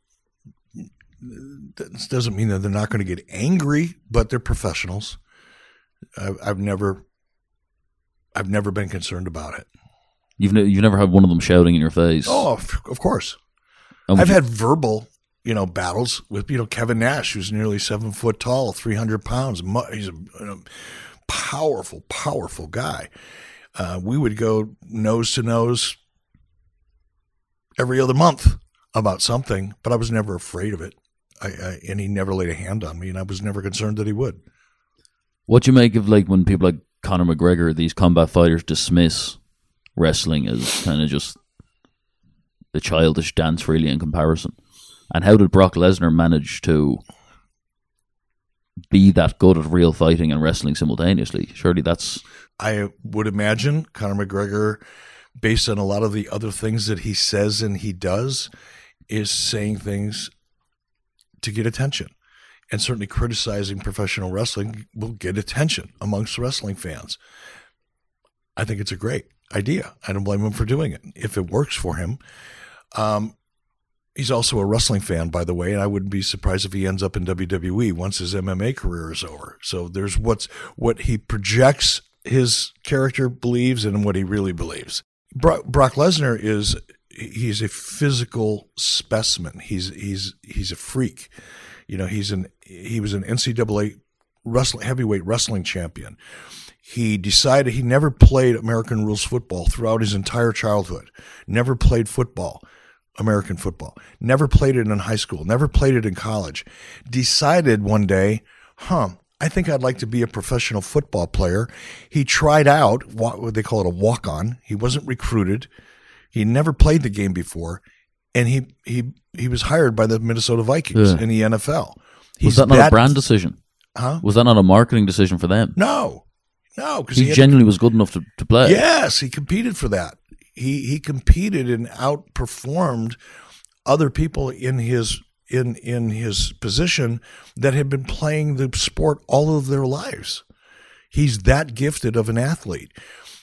Speaker 1: that doesn't mean that they're not going to get angry, but they're professionals. I've, I've never, I've never been concerned about it.
Speaker 2: You've ne- you've never had one of them shouting in your face.
Speaker 1: Oh, of course. I've you- had verbal, you know, battles with, you know, Kevin Nash, who's nearly seven foot tall, three hundred pounds. He's a, a powerful, powerful guy. Uh, we would go nose to nose every other month about something, but I was never afraid of it. I, I, and he never laid a hand on me, and I was never concerned that he would.
Speaker 2: What do you make of like when people like Conor McGregor, these combat fighters, dismiss wrestling as kind of just the childish dance, really, in comparison? And how did Brock Lesnar manage to be that good at real fighting and wrestling simultaneously? Surely that's...
Speaker 1: I would imagine Conor McGregor, based on a lot of the other things that he says and he does, is saying things to get attention. And certainly criticizing professional wrestling will get attention amongst wrestling fans. I think it's a great idea. I don't blame him for doing it if it works for him. Um, he's also a wrestling fan, by the way, and I wouldn't be surprised if he ends up in W W E once his M M A career is over. So there's what's what he projects his character believes and what he really believes. Brock, Brock Lesnar is he's a physical specimen. He's he's he's a freak. You know, he's an he was an N C double A wrestling heavyweight wrestling champion. He decided he never played American rules football throughout his entire childhood. Never played football, American football. Never played it in high school. Never played it in college. Decided one day, huh, I think I'd like to be a professional football player. He tried out what they call it a walk-on. He wasn't recruited. He never played the game before, and he he he was hired by the Minnesota Vikings yeah. in the N F L. He's
Speaker 2: was that not
Speaker 1: that,
Speaker 2: a brand decision?
Speaker 1: Huh?
Speaker 2: Was that not a marketing decision for them?
Speaker 1: No, no, because
Speaker 2: he, he genuinely to, was good enough to, to play.
Speaker 1: Yes, he competed for that. He he competed and outperformed other people in his in in his position that had been playing the sport all of their lives. He's that gifted of an athlete.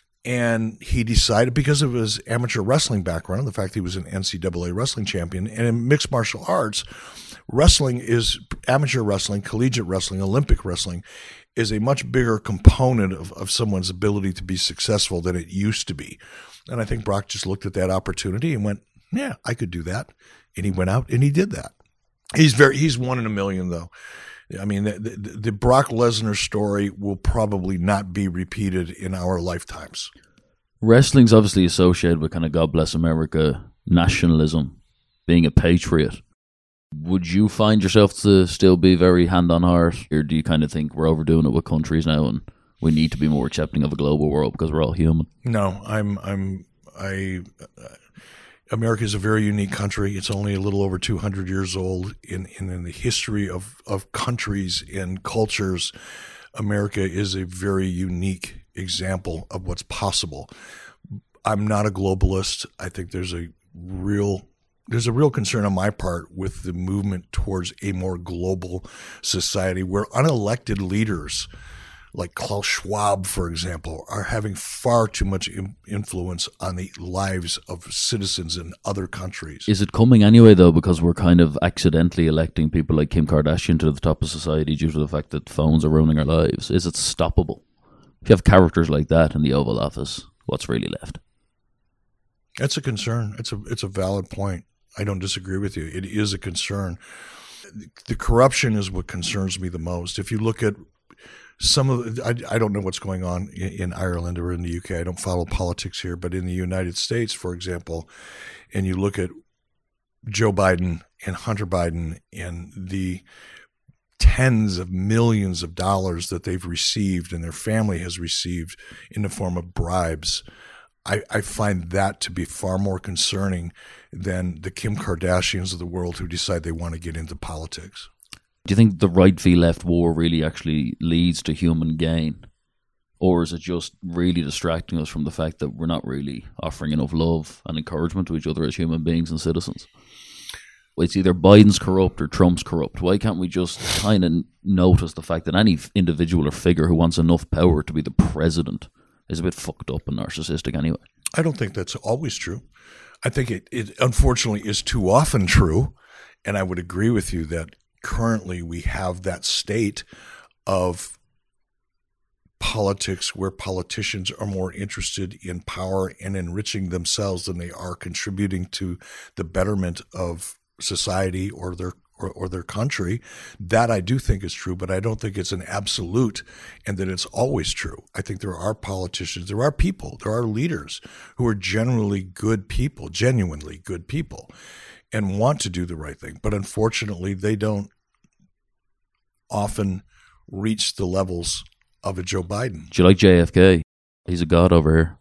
Speaker 1: And he decided, because of his amateur wrestling background, the fact that he was an N C double A wrestling champion, and in mixed martial arts, wrestling is amateur wrestling, collegiate wrestling, Olympic wrestling is a much bigger component of, of someone's ability to be successful than it used to be. And I think Brock just looked at that opportunity and went, yeah, I could do that. And he went out and he did that. He's very, he's one in a million though. I mean, the, the, the Brock Lesnar story will probably not be repeated in our lifetimes.
Speaker 2: Wrestling's obviously associated with kind of God bless America nationalism, being a patriot. Would you find yourself to still be very hand on heart, or do you kind of think we're overdoing it with countries now and we need to be more accepting of a global world because we're all human?
Speaker 1: No, I'm, I'm, I. Uh, America is a very unique country. It's only a little over two hundred years old. In, in, in the history of, of countries and cultures, America is a very unique example of what's possible. I'm not a globalist. I think there's a real there's a real concern on my part with the movement towards a more global society where unelected leaders like Klaus Schwab, for example, are having far too much influence on the lives of citizens in other countries.
Speaker 2: Is it coming anyway, though, because we're kind of accidentally electing people like Kim Kardashian to the top of society due to the fact that phones are ruining our lives? Is it stoppable? If you have characters like that in the Oval Office, what's really left?
Speaker 1: It's a concern. It's a it's a valid point. I don't disagree with you. It is a concern. The corruption is what concerns me the most. If you look at some of the, I, I don't know what's going on in, in Ireland or in the U K. I don't follow politics here, but in the United States, for example, and you look at Joe Biden and Hunter Biden and the tens of millions of dollars that they've received and their family has received in the form of bribes, I, I find that to be far more concerning than the Kim Kardashians of the world who decide they want to get into politics.
Speaker 2: Do you think the right v left war really actually leads to human gain? Or is it just really distracting us from the fact that we're not really offering enough love and encouragement to each other as human beings and citizens? it's either Biden's corrupt or Trump's corrupt. Why can't we just kind of notice the fact that any individual or figure who wants enough power to be the president is a bit fucked up and narcissistic anyway?
Speaker 1: I don't think that's always true. I think it, it unfortunately is too often true. And I would agree with you that currently we have that state of politics where politicians are more interested in power and enriching themselves than they are contributing to the betterment of society or their or, or their country. That I do think is true, but I don't think it's an absolute and that it's always true. I think there are politicians, there are people, there are leaders who are generally good people, genuinely good people, and want to do the right thing. But unfortunately, they don't often reach the levels of a Joe Biden.
Speaker 2: Do you like J F K? He's a god over here.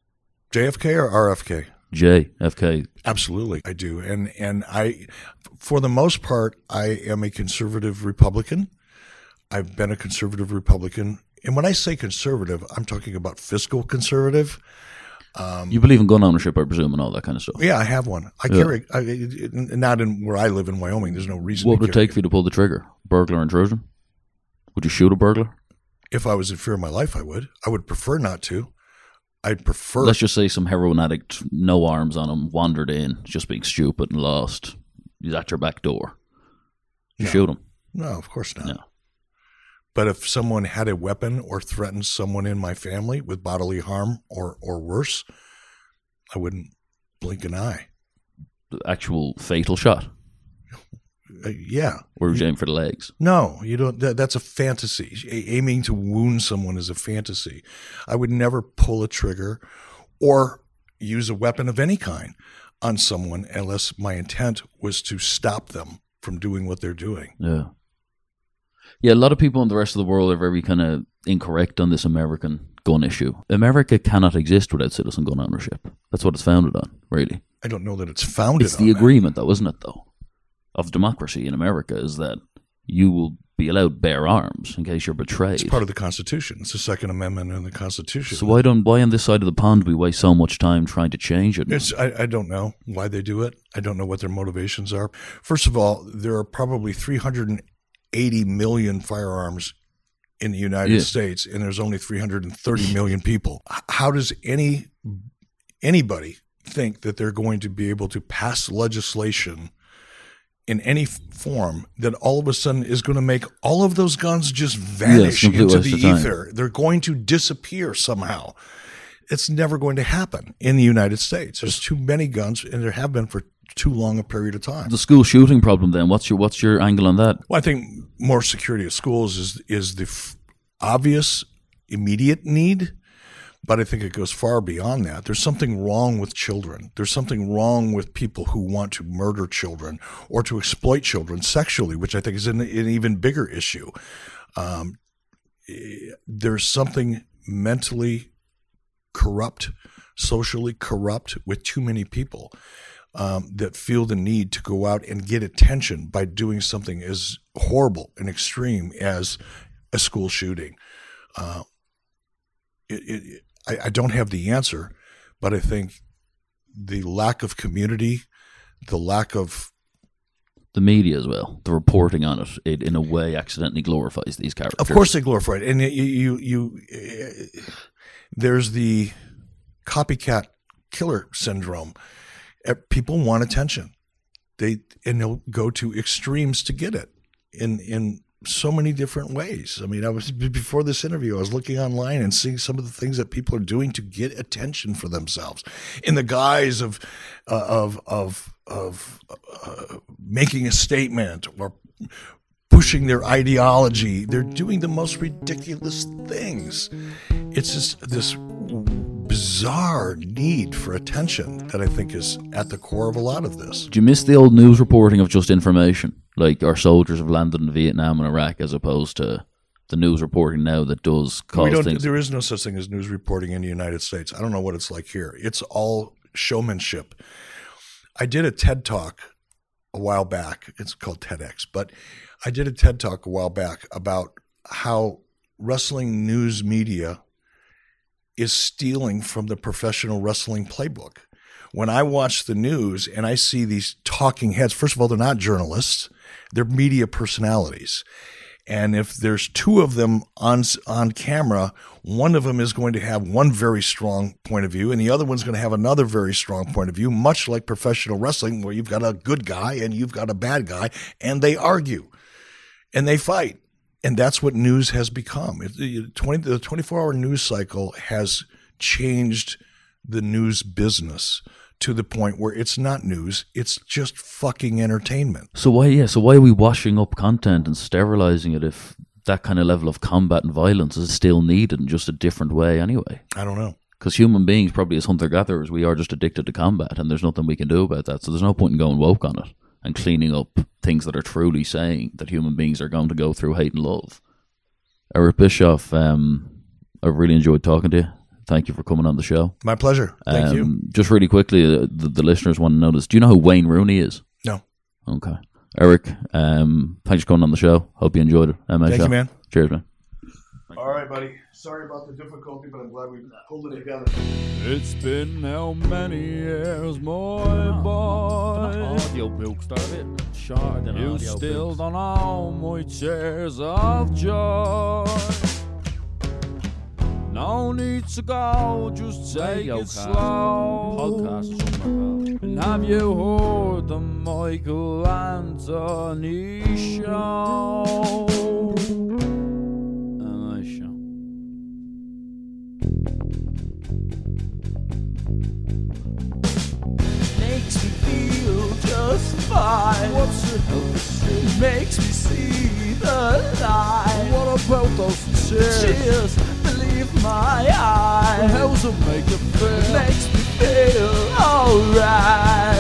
Speaker 1: J F K or R F K?
Speaker 2: J F K.
Speaker 1: Absolutely, I do. And and I, for the most part, I am a conservative Republican. I've been a conservative Republican. And when I say conservative, I'm talking about fiscal conservative.
Speaker 2: Um, you believe in gun ownership, I presume, and all that kind of stuff?
Speaker 1: Yeah, I have one. I
Speaker 2: yeah.
Speaker 1: carry, I, not in where I live in Wyoming. There's no reason
Speaker 2: What
Speaker 1: to
Speaker 2: would it take for you to pull the trigger? Burglar intrusion? Would you shoot a burglar?
Speaker 1: If I was in fear of my life, I would. I would prefer not to. I'd prefer.
Speaker 2: Let's just say some heroin addict, no arms on him, wandered in, just being stupid and lost. He's at your back door. You
Speaker 1: no.
Speaker 2: shoot him?
Speaker 1: No, of course not.
Speaker 2: No.
Speaker 1: But if someone had a weapon or threatened someone in my family with bodily harm or, or worse, I wouldn't blink an eye.
Speaker 2: The actual fatal shot?
Speaker 1: Uh, yeah.
Speaker 2: Or would you aim for the legs?
Speaker 1: No, you don't. That, that's a fantasy. A- aiming to wound someone is a fantasy. I would never pull a trigger or use a weapon of any kind on someone unless my intent was to stop them from doing what they're doing.
Speaker 2: Yeah. Yeah, a lot of people in the rest of the world are very kind of incorrect on this American gun issue. America cannot exist without citizen gun ownership. That's what it's founded on, really.
Speaker 1: I don't know that it's founded
Speaker 2: It's
Speaker 1: on
Speaker 2: the
Speaker 1: that.
Speaker 2: agreement, though, isn't it, though, of democracy in America, is that you will be allowed to bear arms in case you're betrayed.
Speaker 1: It's part of the Constitution. It's the Second Amendment in the Constitution.
Speaker 2: So why don't why on this side of the pond we waste so much time trying to change it?
Speaker 1: It's, I, I don't know why they do it. I don't know what their motivations are. First of all, there are probably three hundred eighty million firearms in the United
Speaker 2: yeah.
Speaker 1: States, and there's only three hundred thirty million people. How does any anybody think that they're going to be able to pass legislation in any form that all of a sudden is going to make all of those guns just vanish
Speaker 2: yes,
Speaker 1: into the
Speaker 2: the
Speaker 1: ether? They're going to disappear somehow. It's never going to happen in the United States. There's too many guns, and there have been for too long a period of time.
Speaker 2: The school shooting problem, then, what's your what's your angle on that?
Speaker 1: Well, I think more security at schools is is the f- obvious, immediate need, but I think it goes far beyond that. There's something wrong with children. There's something wrong with people who want to murder children or to exploit children sexually, which I think is an, an even bigger issue. Um, there's something mentally corrupt, socially corrupt with too many people um, that feel the need to go out and get attention by doing something as horrible and extreme as a school shooting. Uh, it, it, I, I don't have the answer, but I think the lack of community, the lack of
Speaker 2: the media as well, the reporting on it, it in a way accidentally glorifies these characters.
Speaker 1: Of course, they glorify it, and you, you, you uh, there's the copycat killer syndrome. People want attention. They and they'll go to extremes to get it in in so many different ways. I mean, I was before this interview, I was looking online and seeing some of the things that people are doing to get attention for themselves, in the guise of uh, of of of uh, making a statement or pushing their ideology. They're doing the most ridiculous things. It's just this bizarre need for attention that I think is at the core of a lot of this.
Speaker 2: Do you miss the old news reporting of just information? Like our soldiers have landed in Vietnam and Iraq, as opposed to the news reporting now that does cause
Speaker 1: we don't,
Speaker 2: things.
Speaker 1: There is no such thing as news reporting in the United States. I don't know what it's like here. It's all showmanship. I did a TED Talk a while back. It's called TEDx, but I did a TED Talk a while back about how wrestling news media is stealing from the professional wrestling playbook. when I watch the news and I see these talking heads, first of all, they're not journalists, they're media personalities. And if there's two of them on on camera, one of them is going to have one very strong point of view, and the other one's going to have another very strong point of view, much like professional wrestling, where you've got a good guy and you've got a bad guy, and they argue and they fight. And that's what news has become. It, it, twenty, the twenty-four hour news cycle has changed the news business to the point where it's not news, it's just fucking entertainment.
Speaker 2: So why, yeah, so why are we washing up content and sterilizing it if that kind of level of combat and violence is still needed in just a different way anyway?
Speaker 1: I don't know.
Speaker 2: Because human beings, probably as hunter-gatherers, we are just addicted to combat, and there's nothing we can do about that. So there's no point in going woke on it and cleaning up things that are truly saying that human beings are going to go through hate and love. Eric Bischoff, um, I've really enjoyed talking to you. Thank you for coming on the show.
Speaker 1: My pleasure. Thank
Speaker 2: um,
Speaker 1: you.
Speaker 2: Just really quickly, uh, the, the listeners want to know this. Do you know who Wayne Rooney is?
Speaker 1: No.
Speaker 2: Okay. Eric, um, thanks for coming on the show. Hope you enjoyed it. M A
Speaker 1: Thank
Speaker 2: show.
Speaker 1: you, man.
Speaker 2: Cheers, man.
Speaker 1: All right, buddy. Sorry about the difficulty, but I'm glad we pulled it together.
Speaker 5: It's been how many years, my boy?
Speaker 6: Audio books, they're a bit shorter than
Speaker 5: You
Speaker 6: audio
Speaker 5: still
Speaker 6: books.
Speaker 5: don't know my tears of joy. No need to go, just take
Speaker 6: Radio
Speaker 5: it
Speaker 6: cast,
Speaker 5: slow.
Speaker 6: podcast somewhere.
Speaker 5: And have you heard the Michael Anthony show?
Speaker 2: M A show.
Speaker 7: Makes me feel just fine.
Speaker 5: What's it help to see?
Speaker 7: Makes me see the light.
Speaker 5: What about those tears?
Speaker 7: Tears believe my eyes.
Speaker 5: How's it make you feel?
Speaker 7: Makes me feel alright.